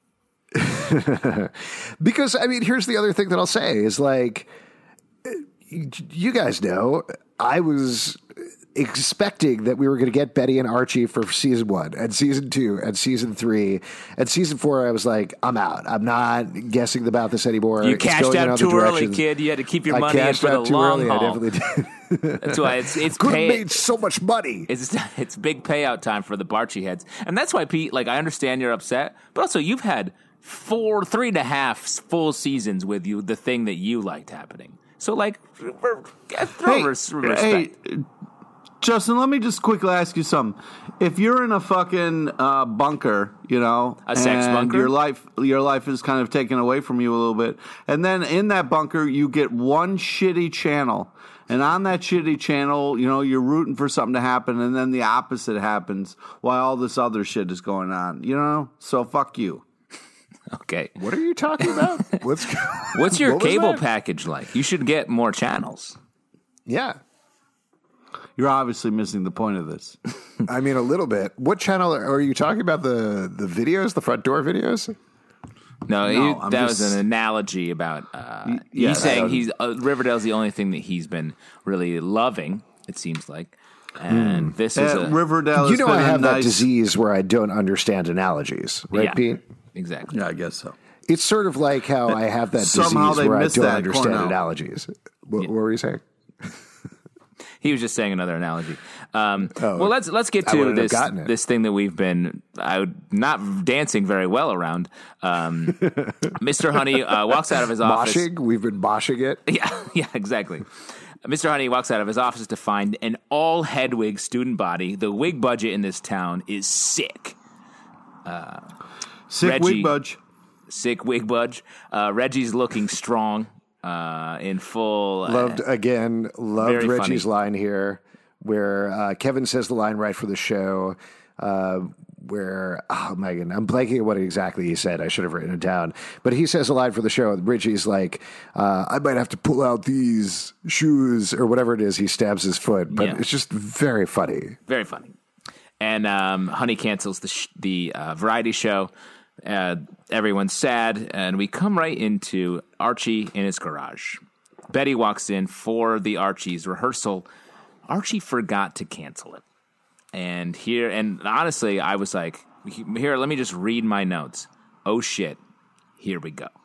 because, I mean, here's the other thing that I'll say is like, you guys know, I was expecting that we were going to get Betty and Archie for season one and season two and season three and season four. I was like, I'm out. I'm not guessing about this anymore. You It's cashed going in out other too directions. early, kid. You had to keep your I money in cashed for the out too long early. haul. I definitely did. That's why it's it's Could have pay- made so much money. It's it's big payout time for the Barchi heads, and that's why Pete. Like, I understand you're upset, but also you've had four, three and a half full seasons with you. The thing that you liked happening. So, like, throw Hey, res- hey, respect. Justin, let me just quickly ask you something. If you're in a fucking uh, bunker, you know, A sex and bunker? your life, your life is kind of taken away from you a little bit, and then in that bunker you get one shitty channel, and on that shitty channel, you know, you're rooting for something to happen, and then the opposite happens while all this other shit is going on, you know. So fuck you. Okay. What are you talking about? What's What's your what was cable that? package like? You should get more channels. Yeah. You're obviously missing the point of this. I mean, a little bit. What channel are you talking about? The the videos, the front door videos? No, No, you- I'm that just- was an analogy about uh, yeah, he's saying that- he's uh, Riverdale's the only thing that he's been really loving. It seems like, and this is Uh, a Riverdale You has know, been I a have that nice- disease where I don't understand analogies, right, yeah, Pete? exactly. Yeah, I guess so. It's sort of like how I have that Somehow disease they where I missed don't that understand Cornell. analogies. What, what were you saying? He was just saying another analogy. Um, Oh, well, let's let's get I to wouldn't have this gotten it. this thing that we've been I would, not dancing very well around. Um, Mister Honey uh, walks out of his office. Moshing? We've been moshing it. Yeah, yeah, exactly. Mister Honey walks out of his office to find an all Hedwig student body. The wig budget in this town is sick. Sick Reggie- wig budge. Sick wig budge. Uh, Reggie's looking strong uh, in full. uh, Loved, again, loved very Reggie's funny. line here where uh, Kevin says the line right for the show. Uh, where, oh, Megan, I'm blanking on what exactly he said. I should have written it down. But he says a line for the show. And Reggie's like, uh, I might have to pull out these shoes or whatever it is. He stabs his foot. But Yeah. it's just very funny. Very funny. And um, Honey cancels the sh- the uh, variety show. Uh, everyone's sad, and we come right into Archie in his garage. Betty walks in for the Archie's rehearsal. Archie forgot to cancel it. And here, and honestly, I was like, here, let me just read my notes. Oh shit, here we go.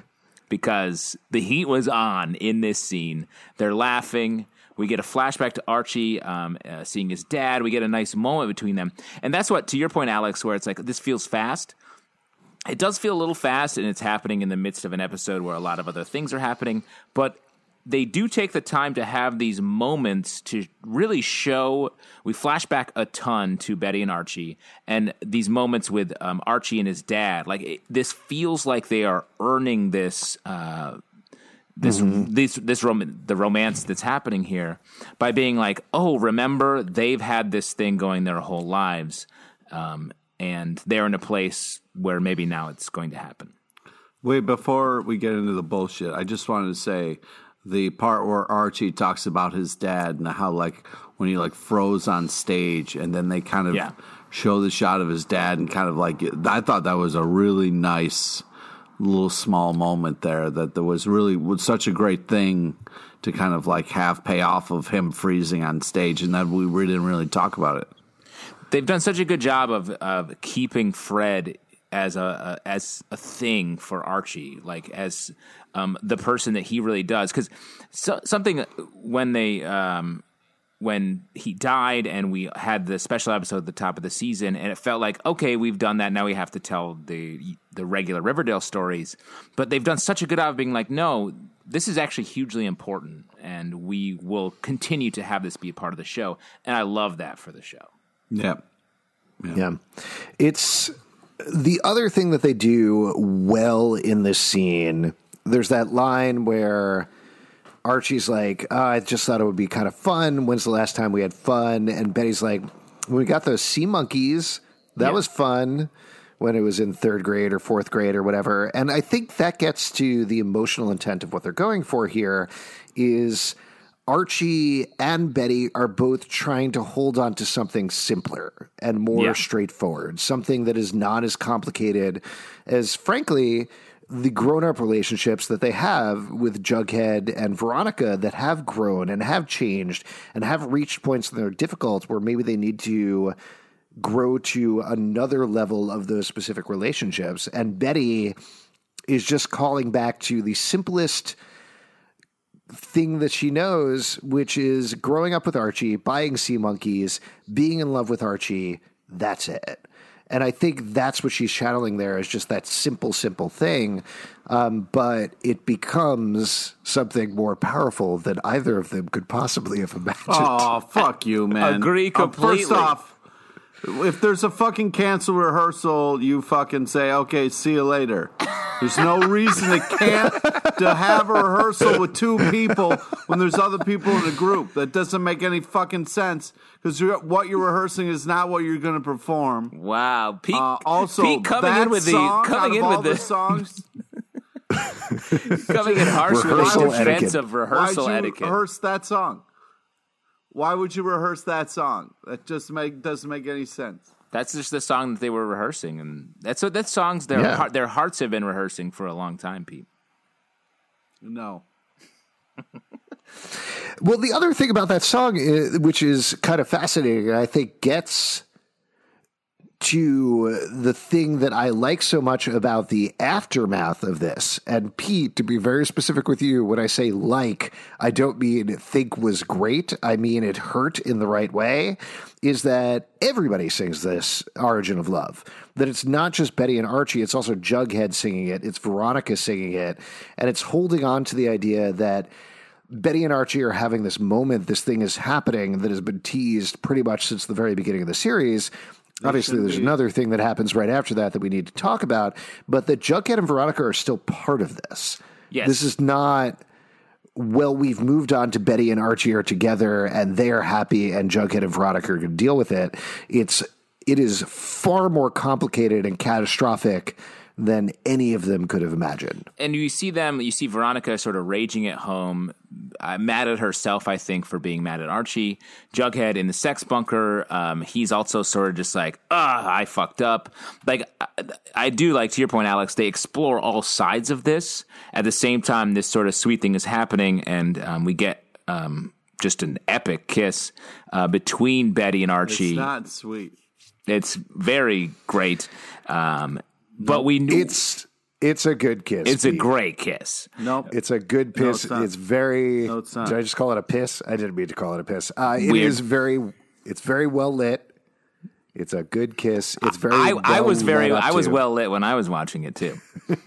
Because the heat was on in this scene. They're laughing. We get a flashback to Archie um, uh, seeing his dad. We get a nice moment between them. And that's what, to your point, Alex, where it's like, this feels fast. It does feel a little fast, and it's happening in the midst of an episode where a lot of other things are happening. But they do take the time to have these moments to really show. We flash back a ton to Betty and Archie, and these moments with um, Archie and his dad. Like it, this feels like they are earning this, uh, this, this, this rom- the romance that's happening here by being like, oh, remember they've had this thing going their whole lives, um, and they're in a place where maybe now it's going to happen. Wait, before we get into the bullshit, I just wanted to say the part where Archie talks about his dad and how, like, when he, like, froze on stage and then they kind of Yeah. show the shot of his dad and kind of, like, I thought that was a really nice little small moment there, that there was really was such a great thing to kind of, like, have pay off of him freezing on stage, and that we really didn't really talk about it. They've done such a good job of of keeping Fred as a, a as a thing for Archie, like as um, the person that he really does. Because so, something when they um, when he died, and we had the special episode at the top of the season, and it felt like, okay, we've done that. Now we have to tell the the regular Riverdale stories. But they've done such a good job of being like, no, this is actually hugely important, and we will continue to have this be a part of the show. And I love that for the show. Yeah. Yeah. yeah. It's the other thing that they do well in this scene. There's that line where Archie's like, oh, I just thought it would be kind of fun. When's the last time we had fun? And Betty's like, when we got those sea monkeys, that yeah. was fun when it was in third grade or fourth grade or whatever. And I think that gets to the emotional intent of what they're going for here is Archie and Betty are both trying to hold on to something simpler and more yeah. straightforward, something that is not as complicated as, frankly, the grown-up relationships that they have with Jughead and Veronica that have grown and have changed and have reached points that are difficult where maybe they need to grow to another level of those specific relationships. And Betty is just calling back to the simplest thing that she knows, which is growing up with Archie, buying sea monkeys, being in love with Archie. That's it. And I think that's what she's channeling there is just that simple, simple thing. Um, but it becomes something more powerful than either of them could possibly have imagined. Oh, fuck you, man. Agree completely. Uh, first off, if there's a fucking cancel rehearsal, you fucking say, okay, see you later. There's no reason to can't to have a rehearsal with two people when there's other people in the group. That doesn't make any fucking sense because what you're rehearsing is not what you're going to perform. Wow, Pete. Uh, also, Pete coming in with the coming in with the the songs. coming in harsh with the defense of rehearsal Why'd you etiquette. Rehearse that song. Why would you rehearse that song? That just make doesn't make any sense. That's just the song that they were rehearsing, and that's what that songs their Yeah. heart, their hearts have been rehearsing for a long time, Pete. No. Well, the other thing about that song, is, which is kind of fascinating, and I think gets to the thing that I like so much about the aftermath of this. And Pete, to be very specific with you, when I say like, I don't mean think was great. I mean it hurt in the right way, is that everybody sings this Origin of Love. That it's not just Betty and Archie, it's also Jughead singing it, it's Veronica singing it, and it's holding on to the idea that Betty and Archie are having this moment, this thing is happening that has been teased pretty much since the very beginning of the series. Obviously, there's another thing that happens right after that that we need to talk about, but that Jughead and Veronica are still part of this. Yes. This is not, well, we've moved on to Betty and Archie are together and they are happy and Jughead and Veronica are going to deal with it. It's, it is far more complicated and catastrophic than any of them could have imagined. And you see them, you see Veronica sort of raging at home, uh, mad at herself, I think, for being mad at Archie. Jughead in the sex bunker, um, he's also sort of just like, ah, I fucked up. Like, I, I do like, to your point, Alex, they explore all sides of this. At the same time, this sort of sweet thing is happening, and um, we get um, just an epic kiss uh, between Betty and Archie. It's not sweet. It's very great. Um But we knew It's it's a good kiss. it's a Pete. great kiss. Nope. It's a good No, piss. it's not. it's very. No, it's not. Did I just call it a piss? I didn't mean to call it a piss. Uh, it Weird. is very. It's very well lit. It's a good kiss. It's very. I, well I was very led up I was to. well lit when I was watching it too.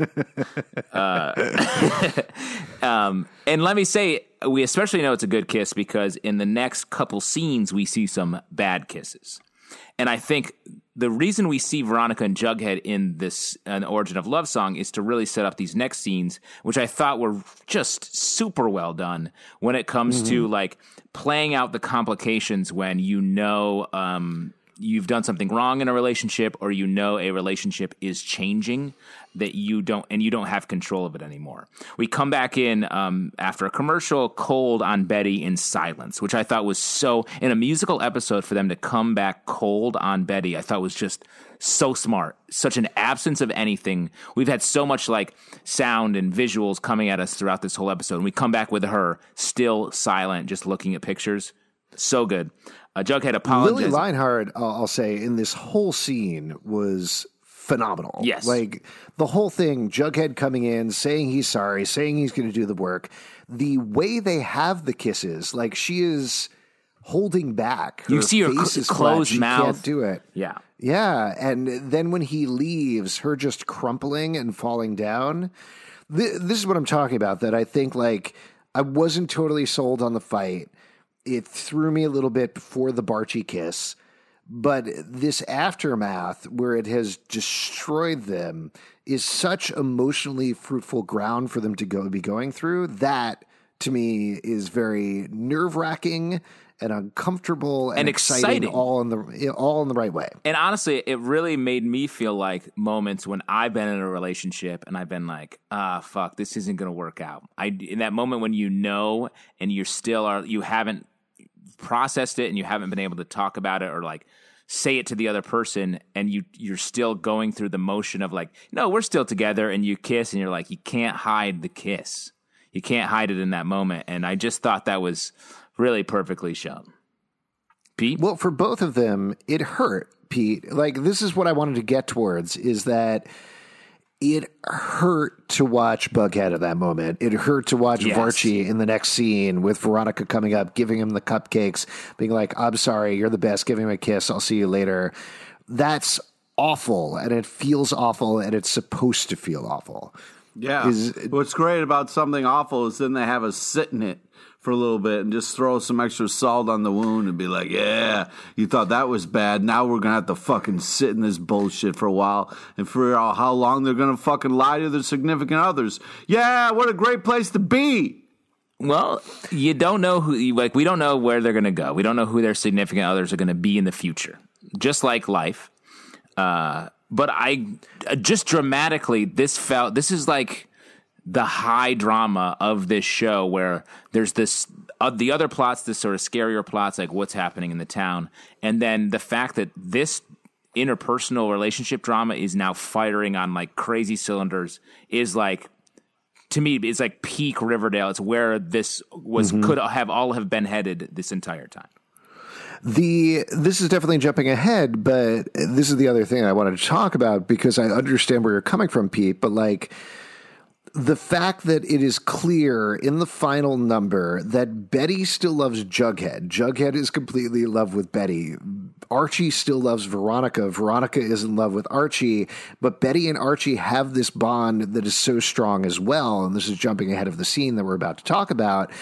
uh, um, and let me say, we especially know it's a good kiss because in the next couple scenes we see some bad kisses, and I think the reason we see Veronica and Jughead in this An Origin of Love song is to really set up these next scenes, which I thought were just super well done when it comes mm-hmm. to like playing out the complications when you know um, you've done something wrong in a relationship or you know a relationship is changing that you don't and you don't have control of it anymore. We come back in um, after a commercial cold on Betty in silence, which I thought was so in a musical episode for them to come back cold on Betty. I thought was just so smart. Such an absence of anything. We've had so much like sound and visuals coming at us throughout this whole episode. And we come back with her still silent, just looking at pictures. So good. Uh, Jughead apologized. Lily Reinhardt, I'll, I'll say, in this whole scene was phenomenal. Yes. Like the whole thing, Jughead coming in, saying he's sorry, saying he's going to do the work. The way they have the kisses, like she is holding back. You Her see her face cl- is flat. closed She mouth. Can't do it. Yeah. Yeah, and then when he leaves, her just crumpling and falling down. Th- this is what I'm talking about, that I think, like, I wasn't totally sold on the fight. It threw me a little bit before the Barchi kiss, but this aftermath where it has destroyed them is such emotionally fruitful ground for them to go be going through. That, to me, is very nerve-wracking and uncomfortable and, And exciting, exciting. all in the all in the right way. And honestly, it really made me feel like moments when I've been in a relationship and I've been like, ah, fuck, this isn't going to work out. I in that moment when you know and you still are, you haven't processed it and you haven't been able to talk about it or like say it to the other person, and you you're still going through the motion of like, no, we're still together, and you kiss, and you're like, you can't hide the kiss. You can't hide it in that moment. And I just thought that was really perfectly shown. Pete? Well, for both of them, it hurt, Pete. Like, this is what I wanted to get towards, is that it hurt to watch Bughead at that moment. It hurt to watch Yes. Varchi in the next scene with Veronica coming up, giving him the cupcakes, being like, I'm sorry, you're the best, giving him a kiss, I'll see you later. That's awful, and it feels awful, and it's supposed to feel awful. Yeah. Is- What's great about something awful is then they have us sit in it for a little bit and just throw some extra salt on the wound and be like, yeah, you thought that was bad. Now we're going to have to fucking sit in this bullshit for a while and figure out how long they're going to fucking lie to their significant others. Yeah, what a great place to be. Well, you don't know who, like, we don't know where they're going to go. We don't know who their significant others are going to be in the future, just like life. Uh, but I just dramatically, this felt, this is like the high drama of this show where there's this, uh, the other plots, this sort of scarier plots, like what's happening in the town. And then the fact that this interpersonal relationship drama is now firing on like crazy cylinders is like, to me, it's like peak Riverdale. It's where this was, mm-hmm. could have all have been headed this entire time. The this is definitely jumping ahead, but this is the other thing I wanted to talk about, because I understand where you're coming from, Pete, but like the fact that it is clear in the final number that Betty still loves Jughead. Jughead is completely in love with Betty. Archie still loves Veronica. Veronica is in love with Archie, but Betty and Archie have this bond that is so strong as well. And this is jumping ahead of the scene that we're about to talk about.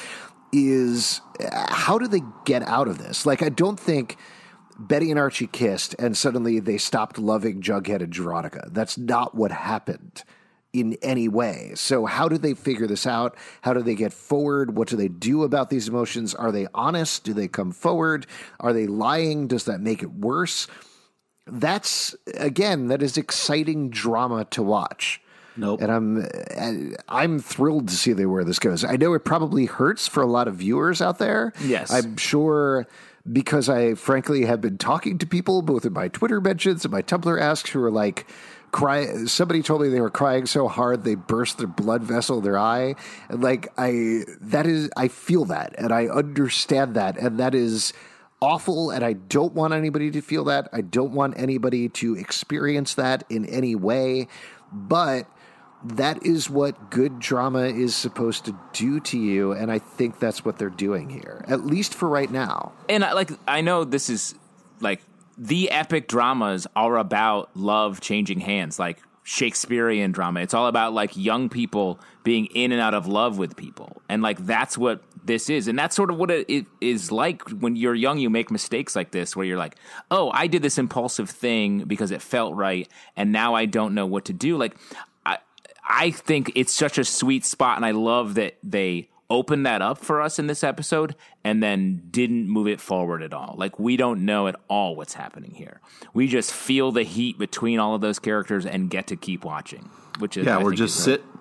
Is how do they get out of this? Like, I don't think Betty and Archie kissed and suddenly they stopped loving Jughead and Veronica. That's not what happened in any way. So how do they figure this out? How do they get forward? What do they do about these emotions? Are they honest? Do they come forward? Are they lying? Does that make it worse? That's, again, that is exciting drama to watch. Nope. And I'm I'm thrilled to see where this goes. I know it probably hurts for a lot of viewers out there. Yes. I'm sure, because I frankly have been talking to people both in my Twitter mentions and my Tumblr asks who are like, cry. Somebody told me they were crying so hard they burst their blood vessel in their eye. And like I that is I feel that and I understand that, and that is awful, and I don't want anybody to feel that. I don't want anybody to experience that in any way. But that is what good drama is supposed to do to you, and I think that's what they're doing here, at least for right now. And I, like, I know this is like the epic dramas are about love changing hands, like Shakespearean drama. It's all about like young people being in and out of love with people, and like that's what this is, and that's sort of what it, it is like when you're young. You make mistakes like this, where you're like, "Oh, I did this impulsive thing because it felt right, and now I don't know what to do." Like, I, I think it's such a sweet spot, and I love that they opened that up for us in this episode, and then didn't move it forward at all. Like, we don't know at all what's happening here. We just feel the heat between all of those characters and get to keep watching. Which is, yeah, I we're think just is sit.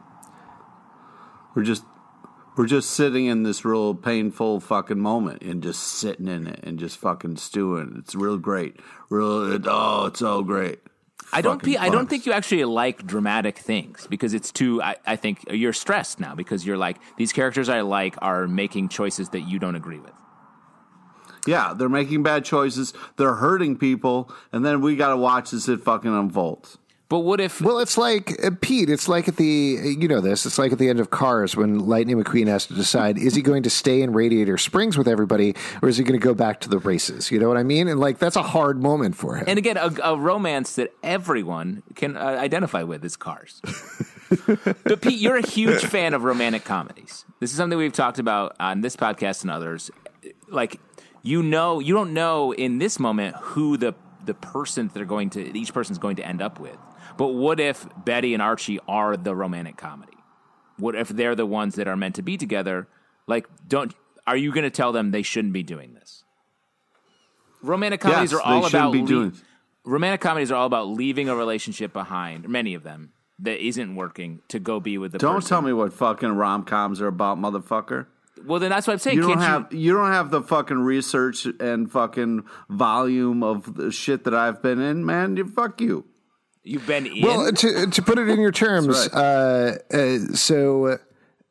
We're just. We're just sitting in this real painful fucking moment and just sitting in it and just fucking stewing. It's real great. Real, it, oh, it's so great. I don't. Fucking I don't bugs. think you actually like dramatic things because it's too. I, I think you're stressed now because you're like, these characters I like are making choices that you don't agree with. Yeah, they're making bad choices. They're hurting people, and then we got to watch as it fucking unfolds. But what if? Well, it's like uh, Pete. It's like at the you know this. It's like at the end of Cars when Lightning McQueen has to decide: is he going to stay in Radiator Springs with everybody, or is he going to go back to the races? You know what I mean? And like that's a hard moment for him. And again, a, a romance that everyone can uh, identify with is Cars. But Pete, you're a huge fan of romantic comedies. This is something we've talked about on this podcast and others. Like you know, you don't know in this moment who the the person that they're going to each person's going to end up with. But what if Betty and Archie are the romantic comedy? What if they're the ones that are meant to be together? Like, don't are you going to tell them they shouldn't be doing this? Romantic comedies yes, are all they shouldn't about be le- doing. romantic comedies are all about leaving a relationship behind, many of them that isn't working to go be with the Don't person. tell me what fucking rom coms are about, motherfucker. Well, then that's what I'm saying. You don't Can't have you... you don't have the fucking research and fucking volume of the shit that I've been in, man. You fuck you. You've been in. Well, to to put it in your terms, right. uh, uh, so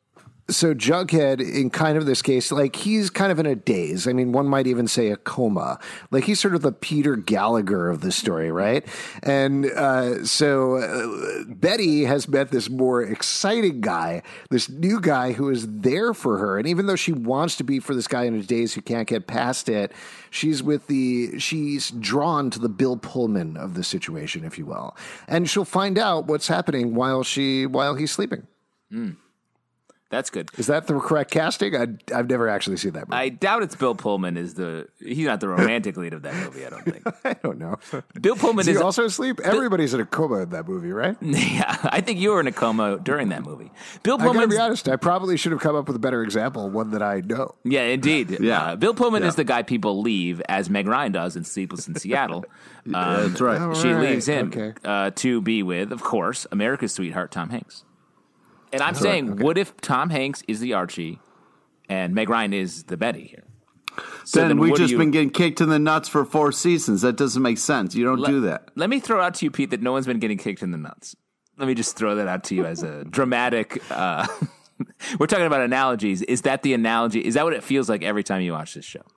so Jughead in kind of this case, like he's kind of in a daze. I mean, one might even say a coma. Like he's sort of the Peter Gallagher of the story, right? And uh, so uh, Betty has met this more exciting guy, this new guy who is there for her. And even though she wants to be for this guy in a daze who can't get past it, she's with the she's drawn to the Bill Pullman of the situation, if you will. And she'll find out what's happening while she while he's sleeping. Mm. That's good. Is that the correct casting? I, I've never actually seen that movie. I doubt it's Bill Pullman is the he's not the romantic lead of that movie. I don't think. I don't know. Bill Pullman is he is also asleep. Everybody's in a coma in that movie, right? Yeah, I think you were in a coma during that movie. Bill I gotta Pullman. be honest. I probably should have come up with a better example, one that I know. Yeah, indeed. Yeah. Uh, Bill Pullman Yeah. is the guy people leave, as Meg Ryan does in Sleepless in Seattle. Um, That's right. All She right. leaves him Okay. uh, to be with, of course, America's sweetheart, Tom Hanks. And I'm That's saying, right. Okay. what if Tom Hanks is the Archie and Meg Ryan is the Betty here? So then, we've what do just you- been getting kicked in the nuts for four seasons. That doesn't make sense. You don't Let- do that. Let me throw out to you, Pete, that no one's been getting kicked in the nuts. Let me just throw that out to you as a dramatic. Uh, we're talking about analogies. Is that the analogy? Is that what it feels like every time you watch this show?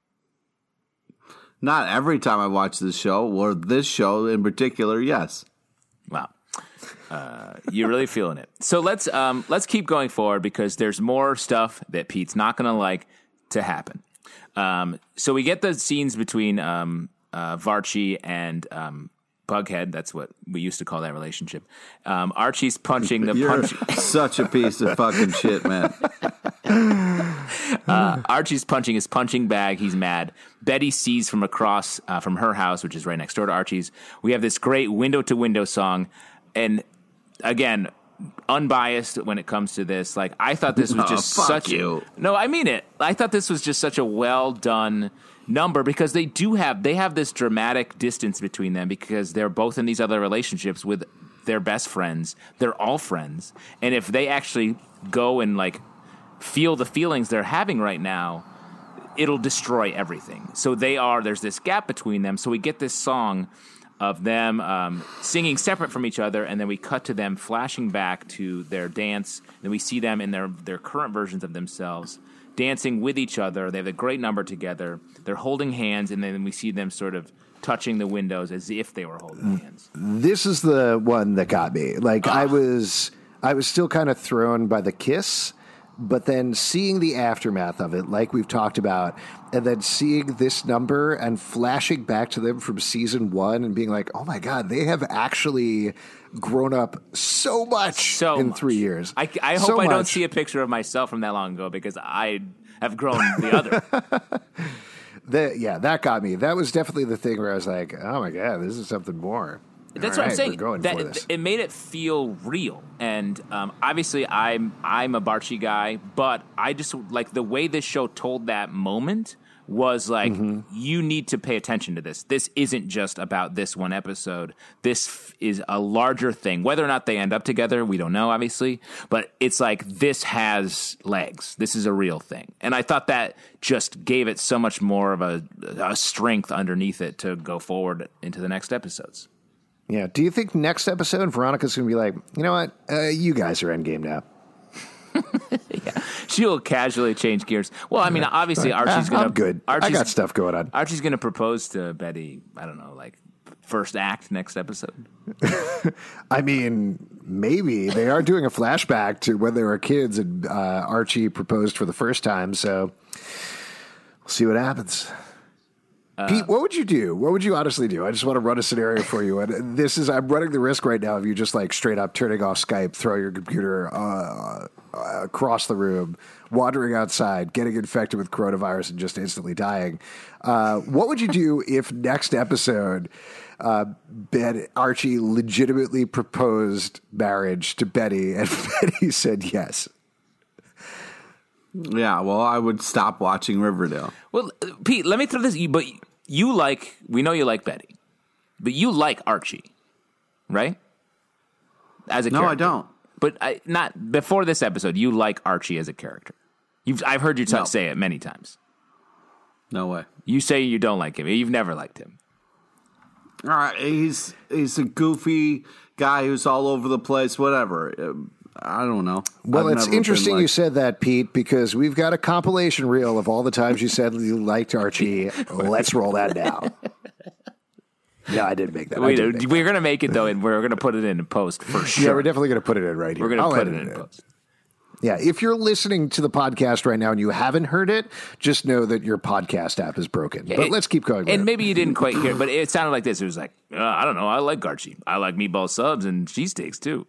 Not every time I watch this show, or this show in particular, yes. Wow. Uh, you're really feeling it. So let's um, let's keep going forward because there's more stuff that Pete's not going to like to happen. Um, so we get the scenes between um, uh, Varchi and um, Bughead. That's what we used to call that relationship. Um, Archie's punching the You're punch. such a piece of fucking shit, man. Uh, Archie's punching his punching bag. He's mad. Betty sees from across uh, from her house, which is right next door to Archie's. We have this great window-to-window song. And again, unbiased when it comes to this. Like, I thought this was Oh, just fuck such... you. No, I mean it. I thought this was just such a well-done number because they do have... They have this dramatic distance between them because they're both in these other relationships with their best friends. They're all friends. And if they actually go and, like, feel the feelings they're having right now, it'll destroy everything. So they are, there's this gap between them. So we get this song of them um, singing separate from each other, and then we cut to them flashing back to their dance. Then we see them in their, their current versions of themselves dancing with each other. They have a great number together. They're holding hands, and then we see them sort of touching the windows as if they were holding hands. This is the one that got me. Like I was, I was still kind of thrown by the kiss, but then seeing the aftermath of it, like we've talked about, and then seeing this number and flashing back to them from season one and being like, oh my God, they have actually grown up so much So in much. three years. I, I hope So I don't much. see a picture of myself from that long ago because I have grown the other. That, yeah, that got me. That was definitely the thing where I was like, oh my God, this is something more. That's All what I'm right, saying. We're going That, for this. It made it feel real, and um, obviously, I'm I'm a Barchi guy, but I just like the way this show told that moment was like Mm-hmm. you need to pay attention to this. This isn't just about this one episode. This f- is a larger thing. Whether or not they end up together, we don't know, obviously, but it's like this has legs. This is a real thing, and I thought that just gave it so much more of a, a strength underneath it to go forward into the next episodes. Yeah. Do you think next episode Veronica's going to be like, you know what? Uh, you guys are endgame now. Yeah, she'll casually change gears. Well, I mean, obviously Right. Archie's Ah, gonna. I'm good. Archie's, I got stuff going on. Archie's gonna propose to Betty. I don't know, like first act next episode? I mean, maybe. They are doing a flashback to when they were kids and uh, Archie proposed for the first time, so we'll see what happens. Uh, Pete, what would you do? What would you honestly do? I just want to run a scenario for you. And this is, I'm running the risk right now of you just like straight up turning off Skype, throw your computer uh, uh, across the room, wandering outside, getting infected with coronavirus and just instantly dying. Uh, what would you do if next episode uh, Ben, Archie legitimately proposed marriage to Betty and Betty said yes? Yeah, well, I would stop watching Riverdale. Well, Pete, let me throw this. But you like, we know you like Betty, but you like Archie, right? As a no, character. I don't. But I, not before this episode. You like Archie as a character. You've I've heard you t- no. say it many times. No way. You say you don't like him. You've never liked him. All right, he's he's a goofy guy who's all over the place. Whatever. I don't know. Well, I've it's never interesting like... you said that, Pete, because we've got a compilation reel of all the times you said you liked Archie. Let's roll that now. No, I didn't make that. We, didn't make we're going to make it, though, and we're going to put it in post for sure. Yeah, we're definitely going to put it in right here. We're going to put it in, in post. Yeah, if you're listening to the podcast right now and you haven't heard it, just know that your podcast app is broken. Yeah, but it, let's keep going. And maybe you didn't quite hear it, but it sounded like this. It was like, uh, I don't know, I like Archie. I like meatball subs and cheesesteaks, too.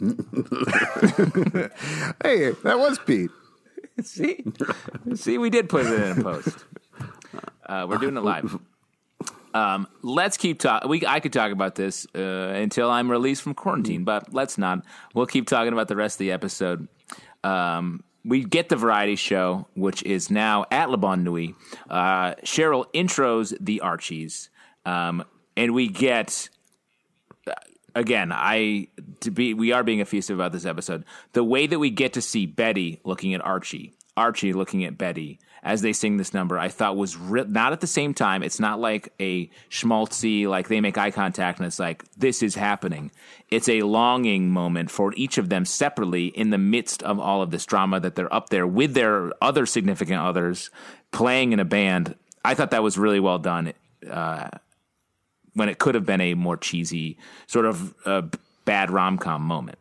Hey, that was Pete. See? See, we did put it in post. Uh, we're doing it live. Um, let's keep talking. We I could talk about this uh, until I'm released from quarantine, but let's not. We'll keep talking about the rest of the episode. Um, we get the variety show, which is now at Le Bon Nuit. Uh, Cheryl intros the Archies, um, and we get uh, again. I to be we are being effusive about this episode. The way that we get to see Betty looking at Archie, Archie looking at Betty as they sing this number, I thought was re- not at the same time. It's not like a schmaltzy, like they make eye contact and it's like, this is happening. It's a longing moment for each of them separately in the midst of all of this drama that they're up there with their other significant others playing in a band. I thought that was really well done uh, when it could have been a more cheesy sort of uh, bad rom-com moment.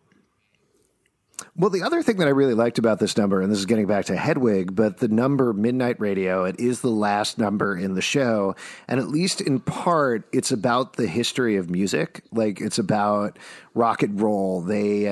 Well, the other thing that I really liked about this number, and this is getting back to Hedwig, but the number Midnight Radio, it is the last number in the show. And at least in part, it's about the history of music. Like, it's about rock and roll. They,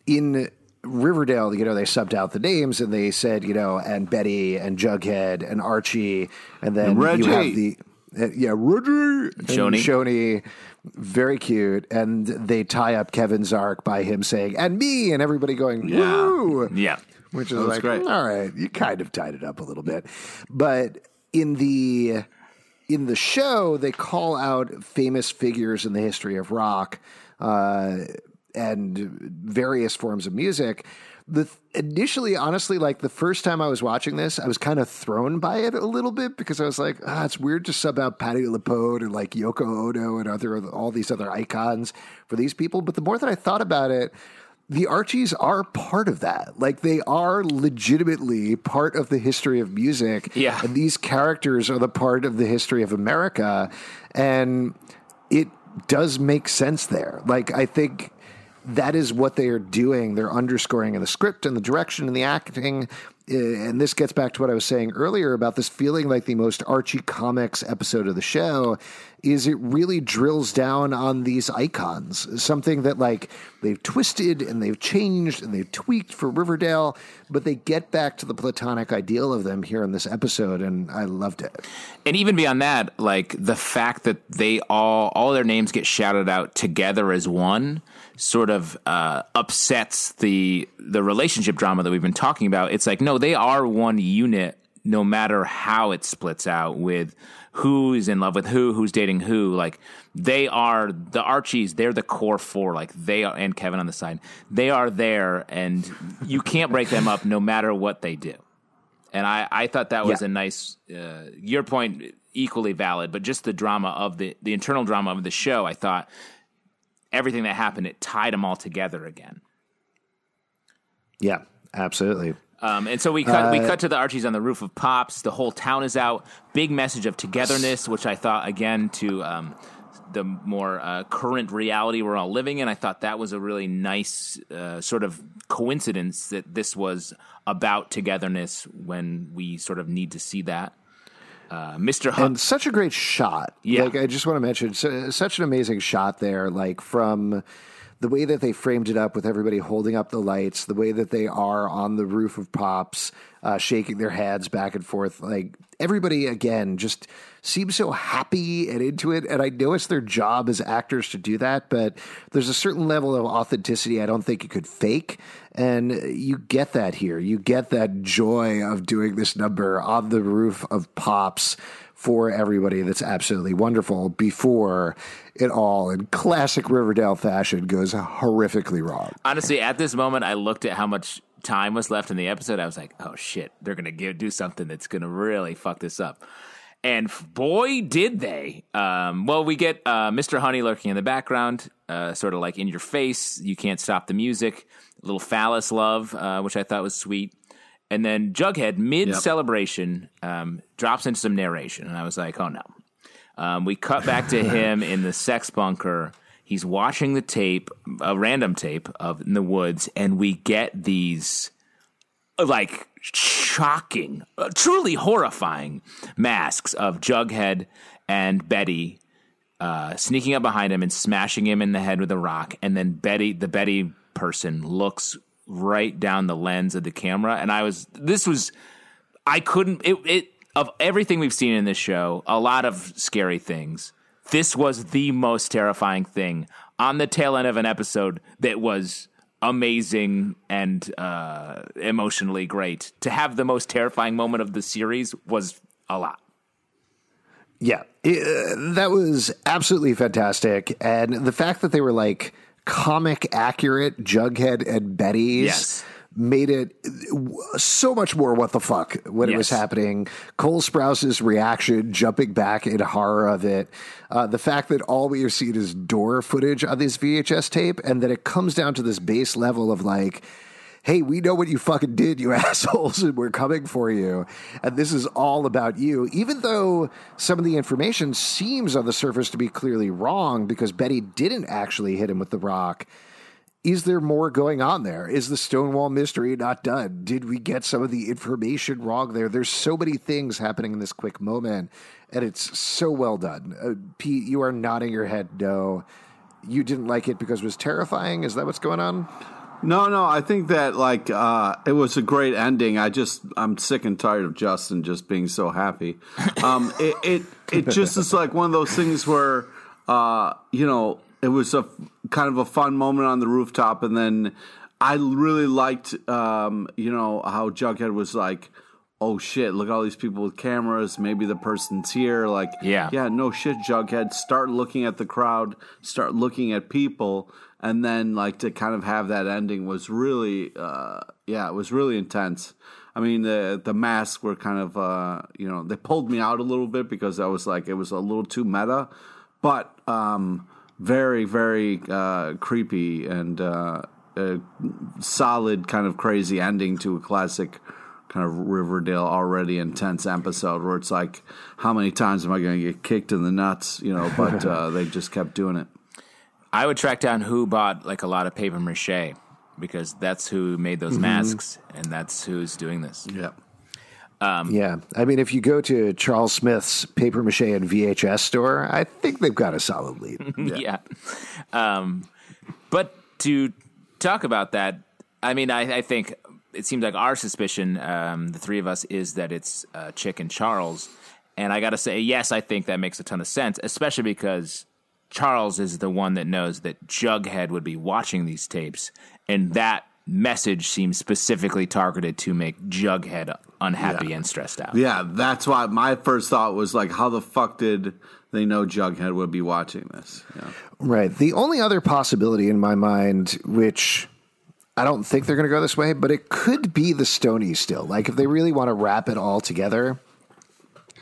in Riverdale, you know, they subbed out the names and they said, you know, and Betty and Jughead and Archie. And then and Reggie. you have the, uh, yeah, Reggie and Shoney. Shoney. Very cute. And they tie up Kevin Zark by him saying, and me, and everybody going, woo. Yeah. Which is was like, great. all right, you kind of tied it up a little bit. But in the in the show, they call out famous figures in the history of rock uh, and various forms of music. The initially, honestly, like the first time I was watching this, I was kind of thrown by it a little bit because I was like, ah, it's weird to sub out Patti LuPone and like Yoko Ono and other all these other icons for these people. But the more that I thought about it, the Archies are part of that. Like, they are legitimately part of the history of music. Yeah. And these characters are the part of the history of America. And it does make sense there. Like, I think that is what they are doing. They're underscoring in the script and the direction and the acting. And this gets back to what I was saying earlier about this feeling like the most Archie Comics episode of the show is it really drills down on these icons, something that like they've twisted and they've changed and they've tweaked for Riverdale, but they get back to the platonic ideal of them here in this episode. And I loved it. And even beyond that, like the fact that they all, all their names get shouted out together as one sort of uh, upsets the the relationship drama that we've been talking about. It's like, no, they are one unit no matter how it splits out with who is in love with who, who's dating who. Like, they are the Archies, they're the core four, like they are, and Kevin on the side. They are there, and you can't break them up no matter what they do. And I, I thought that was Yeah. a nice, uh, your point equally valid, but just the drama of the, the internal drama of the show, I thought everything that happened, it tied them all together again. Yeah, absolutely. Um, and so we cut. Uh, we cut to the Archies on the roof of Pops. The whole town is out. Big message of togetherness, which I thought again to um, the more uh, current reality we're all living in. I thought that was a really nice uh, sort of coincidence that this was about togetherness when we sort of need to see that. Uh, Mister Hunt. And such a great shot. Yeah. Like, I just want to mention, su- such an amazing shot there, like from the way that they framed it up with everybody holding up the lights, the way that they are on the roof of Pops, uh, shaking their heads back and forth. Like, everybody, again, just seems so happy and into it. And I know it's their job as actors to do that, but there's a certain level of authenticity I don't think you could fake. And you get that here. You get that joy of doing this number on the roof of Pops for everybody. That's absolutely wonderful before it all, in classic Riverdale fashion, goes horrifically wrong. Honestly, at this moment, I looked at how much time was left in the episode. I was like, oh, shit, they're going to do something that's going to really fuck this up. And boy, did they. Um, well, we get uh, Mister Honey lurking in the background, uh, sort of like in your face. You can't stop the music. A little phallus love, uh, which I thought was sweet. And then Jughead, mid-celebration, um, drops into some narration. And I was like, oh, no. Um, we cut back to him in the sex bunker. He's watching the tape, a random tape of in the woods, and we get these, like, shocking, uh, truly horrifying masks of Jughead and Betty uh, sneaking up behind him and smashing him in the head with a rock. And then Betty, the Betty person, looks right down the lens of the camera. And I was, this was, I couldn't, it, it, of everything we've seen in this show, a lot of scary things. This was the most terrifying thing on the tail end of an episode that was amazing and uh, emotionally great. To have the most terrifying moment of the series was a lot. Yeah, it, uh, that was absolutely fantastic. And the fact that they were like comic accurate Jughead and Betty's Yes. made it so much more what the fuck when Yes. it was happening. Cole Sprouse's reaction, jumping back in horror of it. Uh, the fact that all we have seen is door footage on this V H S tape, and that it comes down to this base level of like, hey, we know what you fucking did, you assholes, and we're coming for you. And this is all about you, even though some of the information seems on the surface to be clearly wrong because Betty didn't actually hit him with the rock. Is there more going on there? Is the Stonewall mystery not done? Did we get some of the information wrong there? There's so many things happening in this quick moment, and it's so well done. Uh, Pete, you are nodding your head no. You didn't like it because it was terrifying? Is that what's going on? No, no, I think that like uh, it was a great ending. I just I'm sick and tired of Justin just being so happy. Um, it, it it just is like one of those things where uh, you know it was a kind of a fun moment on the rooftop, and then I really liked um, you know how Jughead was like, oh shit, look at all these people with cameras. Maybe the person's here. Like, Yeah. yeah, no shit, Jughead. Start looking at the crowd. Start looking at people. And then, like, to kind of have that ending was really, uh, yeah, it was really intense. I mean, the the masks were kind of, uh, you know, they pulled me out a little bit because I was like, it was a little too meta, but um, very, very uh, creepy and uh, a solid kind of crazy ending to a classic kind of Riverdale already intense episode where it's like, how many times am I going to get kicked in the nuts? You know, but uh, they just kept doing it. I would track down who bought like a lot of paper mache because that's who made those mm-hmm. masks and that's who's doing this. Yeah. Um, yeah. I mean, if you go to Charles Smith's paper mache and V H S store, I think they've got a solid lead. yeah. yeah. Um, but to talk about that, I mean, I, I think it seems like our suspicion, um, the three of us, is that it's uh, Chick and Charles. And I got to say, yes, I think that makes a ton of sense, especially because Charles is the one that knows that Jughead would be watching these tapes, and that message seems specifically targeted to make Jughead unhappy yeah. and stressed out. Yeah, that's why my first thought was like, how the fuck did they know Jughead would be watching this? Yeah. Right. The only other possibility in my mind, which I don't think they're going to go this way, but it could be the Stonies still. Like, if they really want to wrap it all together,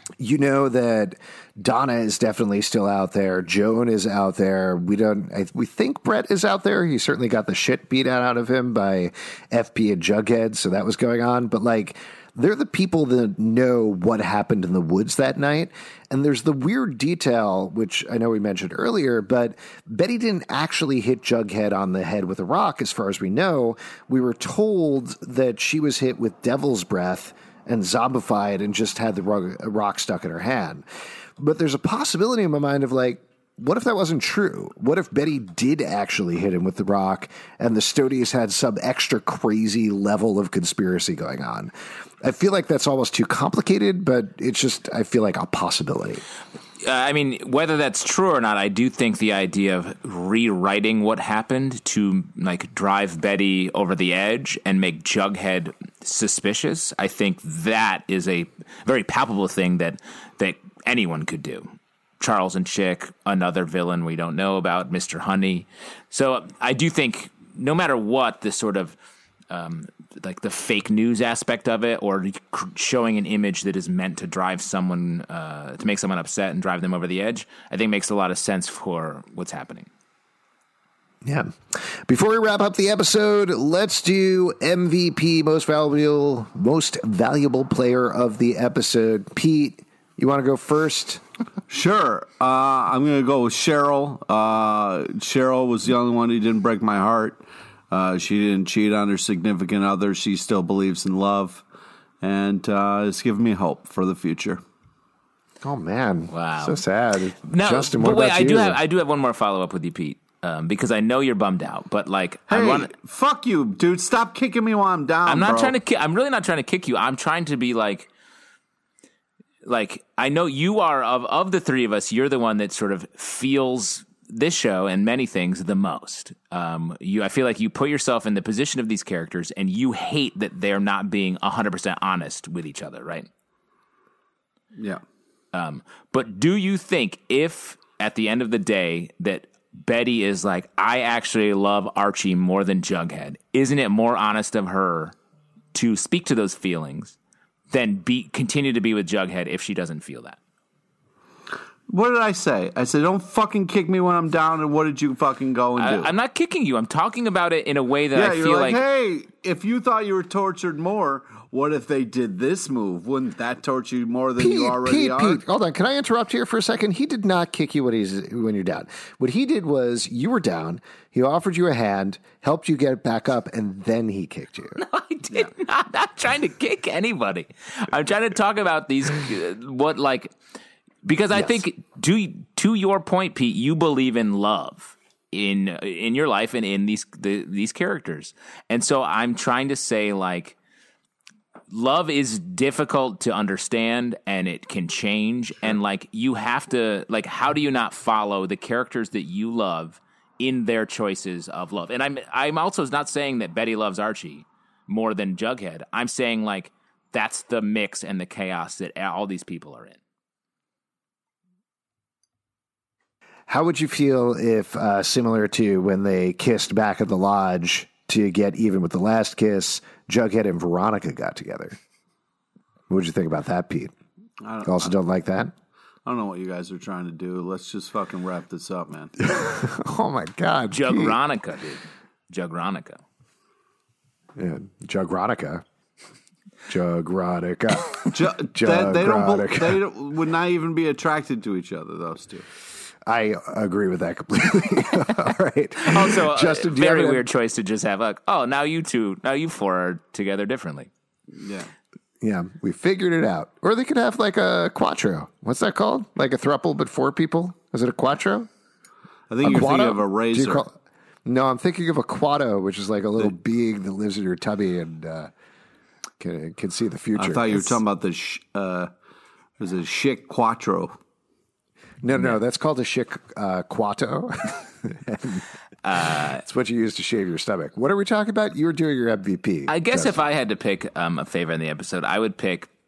You know that Donna is definitely still out there. Joan is out there. We don't. I, we think Brett is out there. He certainly got the shit beat out of him by F P and Jughead, so that was going on. But like, they're the people that know what happened in the woods that night. And there's the weird detail, which I know we mentioned earlier, but Betty didn't actually hit Jughead on the head with a rock, as far as we know. We were told that she was hit with devil's breath and zombified and just had the rock stuck in her hand. But there's a possibility in my mind of like, what if that wasn't true? What if Betty did actually hit him with the rock and the Stodies had some extra crazy level of conspiracy going on? I feel like that's almost too complicated, but it's just, I feel like a possibility. Uh, I mean, whether that's true or not, I do think the idea of rewriting what happened to like drive Betty over the edge and make Jughead suspicious, I think that is a very palpable thing that that anyone could do. Charles and Chick, another villain we don't know about, Mister Honey. So I do think no matter what, the sort of um, like the fake news aspect of it, or showing an image that is meant to drive someone, uh, to make someone upset and drive them over the edge, I think makes a lot of sense for what's happening. Yeah. Before we wrap up the episode, let's do M V P, most valuable, most valuable player of the episode. Pete, you want to go first? Sure. Uh, I'm going to go with Cheryl. Uh, Cheryl was the only one who didn't break my heart. Uh, she didn't cheat on her significant other. She still believes in love. And uh, it's given me hope for the future. Oh, man. Wow. So sad. No, Justin, what but wait, about I you? do have I do have one more follow-up with you, Pete, um, because I know you're bummed out. But, like, Hey, I wanna, fuck you, dude. Stop kicking me while I'm down, I'm not bro. trying to ki- I'm really not trying to kick you. I'm trying to be like, like, I know you are, of, of the three of us, you're the one that sort of feels this show and many things the most. Um, you, I feel like you put yourself in the position of these characters and you hate that they're not being one hundred percent honest with each other, right? Yeah. Um, but do you think if at the end of the day that Betty is like, I actually love Archie more than Jughead, isn't it more honest of her to speak to those feelings than be continue to be with Jughead if she doesn't feel that? What did I say? I said, don't fucking kick me when I'm down, and what did you fucking go and do? I, I'm not kicking you. I'm talking about it in a way that yeah, I you're feel like, like, hey, if you thought you were tortured more, what if they did this move? Wouldn't that torture you more than Pete, you already Pete, are? Pete, hold on. Can I interrupt here for a second? He did not kick you when he's when you're down. What he did was you were down. He offered you a hand, helped you get back up, and then he kicked you. No, I did yeah. not. I'm not trying to kick anybody. I'm trying to talk about these, uh, what like, because I yes. think to to your point, Pete, you believe in love in in your life and in these the, these characters, and so I'm trying to say like, love is difficult to understand and it can change, and like you have to like, how do you not follow the characters that you love in their choices of love? And I'm I'm also not saying that Betty loves Archie more than Jughead. I'm saying like that's the mix and the chaos that all these people are in. How would you feel if, uh, similar to when they kissed back at the lodge to get even with the last kiss, Jughead and Veronica got together? What would you think about that, Pete? I don't, you also I, don't like that? I don't know what you guys are trying to do. Let's just fucking wrap this up, man. Oh, my God. Jugronica, dude. Jugronica. Yeah, Jugronica. Jugronica. Ju- Jugronica. They, they, don't, they don't, would not even be attracted to each other, those two. I agree with that completely. All right. Also, Justin, a very weird choice to just have like, oh, now you two, now you four are together differently. Yeah. Yeah, we figured it out. Or they could have like a quattro. What's that called? Like a throuple, but four people? Is it a quattro? I think a you're quado? thinking of a razor. Call... No, I'm thinking of a quado, which is like a little the... being that lives in your tummy and uh, can can see the future. I thought you it's... were talking about the sh- uh, there's a chic quattro. No, no, that's called a chic uh, quato. uh, it's what you use to shave your stomach. What are we talking about? You were doing your M V P. I guess Justin. If I had to pick um, a favorite in the episode, I would pick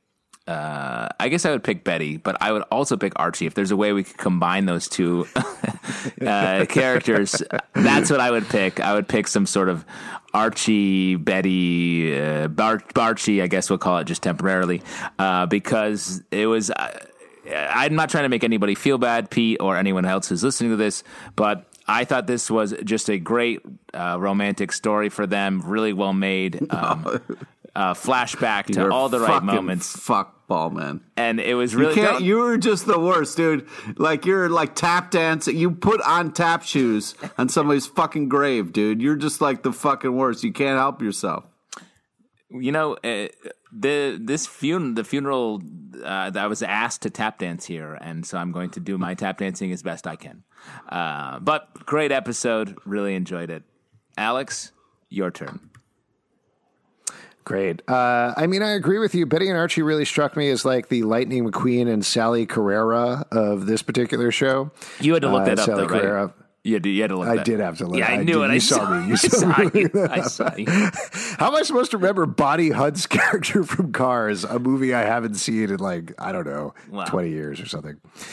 Uh, I guess I would pick Betty, but I would also pick Archie. If there's a way we could combine those two uh, characters, that's what I would pick. I would pick some sort of Archie, Betty, uh, Bar- Barchie, I guess we'll call it just temporarily, uh, because it was... Uh, I'm not trying to make anybody feel bad, Pete, or anyone else who's listening to this, but I thought this was just a great uh, romantic story for them, really well made. Um, uh, flashback to You're all the right fucking moments. Fuckball, man. And it was really you can't, good. you were just the worst, dude. Like you're like tap dancing. You put on tap shoes on somebody's fucking grave, dude. You're just like the fucking worst. You can't help yourself. You know, uh, the this fun the funeral. Uh, I was asked to tap dance here, and so I'm going to do my tap dancing as best I can. Uh, but great episode. Really enjoyed it. Alex, your turn. Great. Uh, I mean, I agree with you. Betty and Archie really struck me as like the Lightning McQueen and Sally Carrera of this particular show. You had to look uh, that up, Sally though, right? Carrera. You had to, you had to look I that. did have to look. Yeah, I, I knew did. it. You I saw saw, me. You I saw saw me. you. I saw you. How am I supposed to remember Bonnie Hunt's character from Cars, a movie I haven't seen in like, I don't know, Wow. twenty years or something?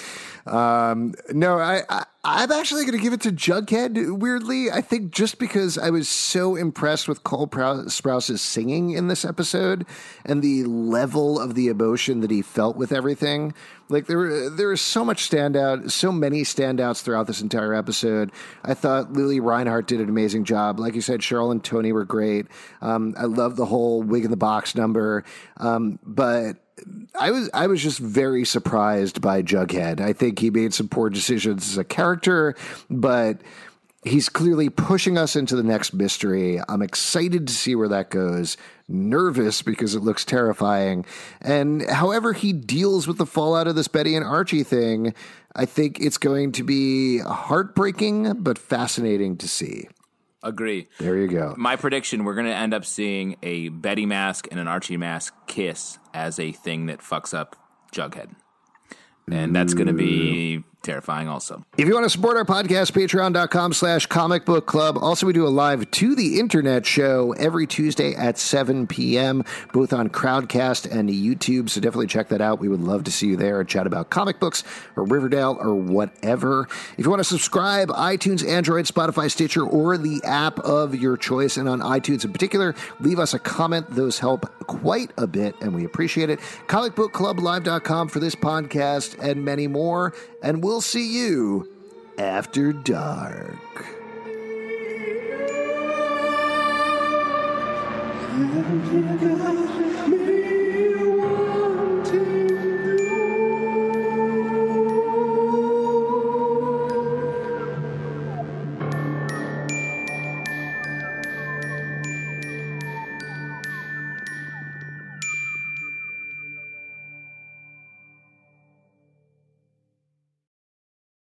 Um, no, I, I, I'm actually going to give it to Jughead, weirdly. I think just because I was so impressed with Cole Prou- Sprouse's singing in this episode and the level of the emotion that he felt with everything. Like there were, there was so much standout, so many standouts throughout this entire episode. I thought Lily Reinhart did an amazing job. Like you said, Cheryl and Tony were great. Um, I love the whole wig in the box number. Um, but I was I was just very surprised by Jughead. I think he made some poor decisions as a character, but he's clearly pushing us into the next mystery. I'm excited to see where that goes. Nervous because it looks terrifying. And however he deals with the fallout of this Betty and Archie thing, I think it's going to be heartbreaking but fascinating to see. Agree. There you go. My prediction, we're going to end up seeing a Betty mask and an Archie mask kiss as a thing that fucks up Jughead. And that's going to be terrifying also. If you want to support our podcast, patreon.com slash comic book club. Also, we do a live To the Internet show every Tuesday at seven p.m., both on Crowdcast and YouTube. So definitely check that out. We would love to see you there and chat about comic books or Riverdale or whatever. If you want to subscribe, iTunes, Android, Spotify, Stitcher, or the app of your choice, and on iTunes in particular, leave us a comment. Those help quite a bit, and we appreciate it. comic book club live dot com for this podcast and many more. And we'll see you after dark. Thank you.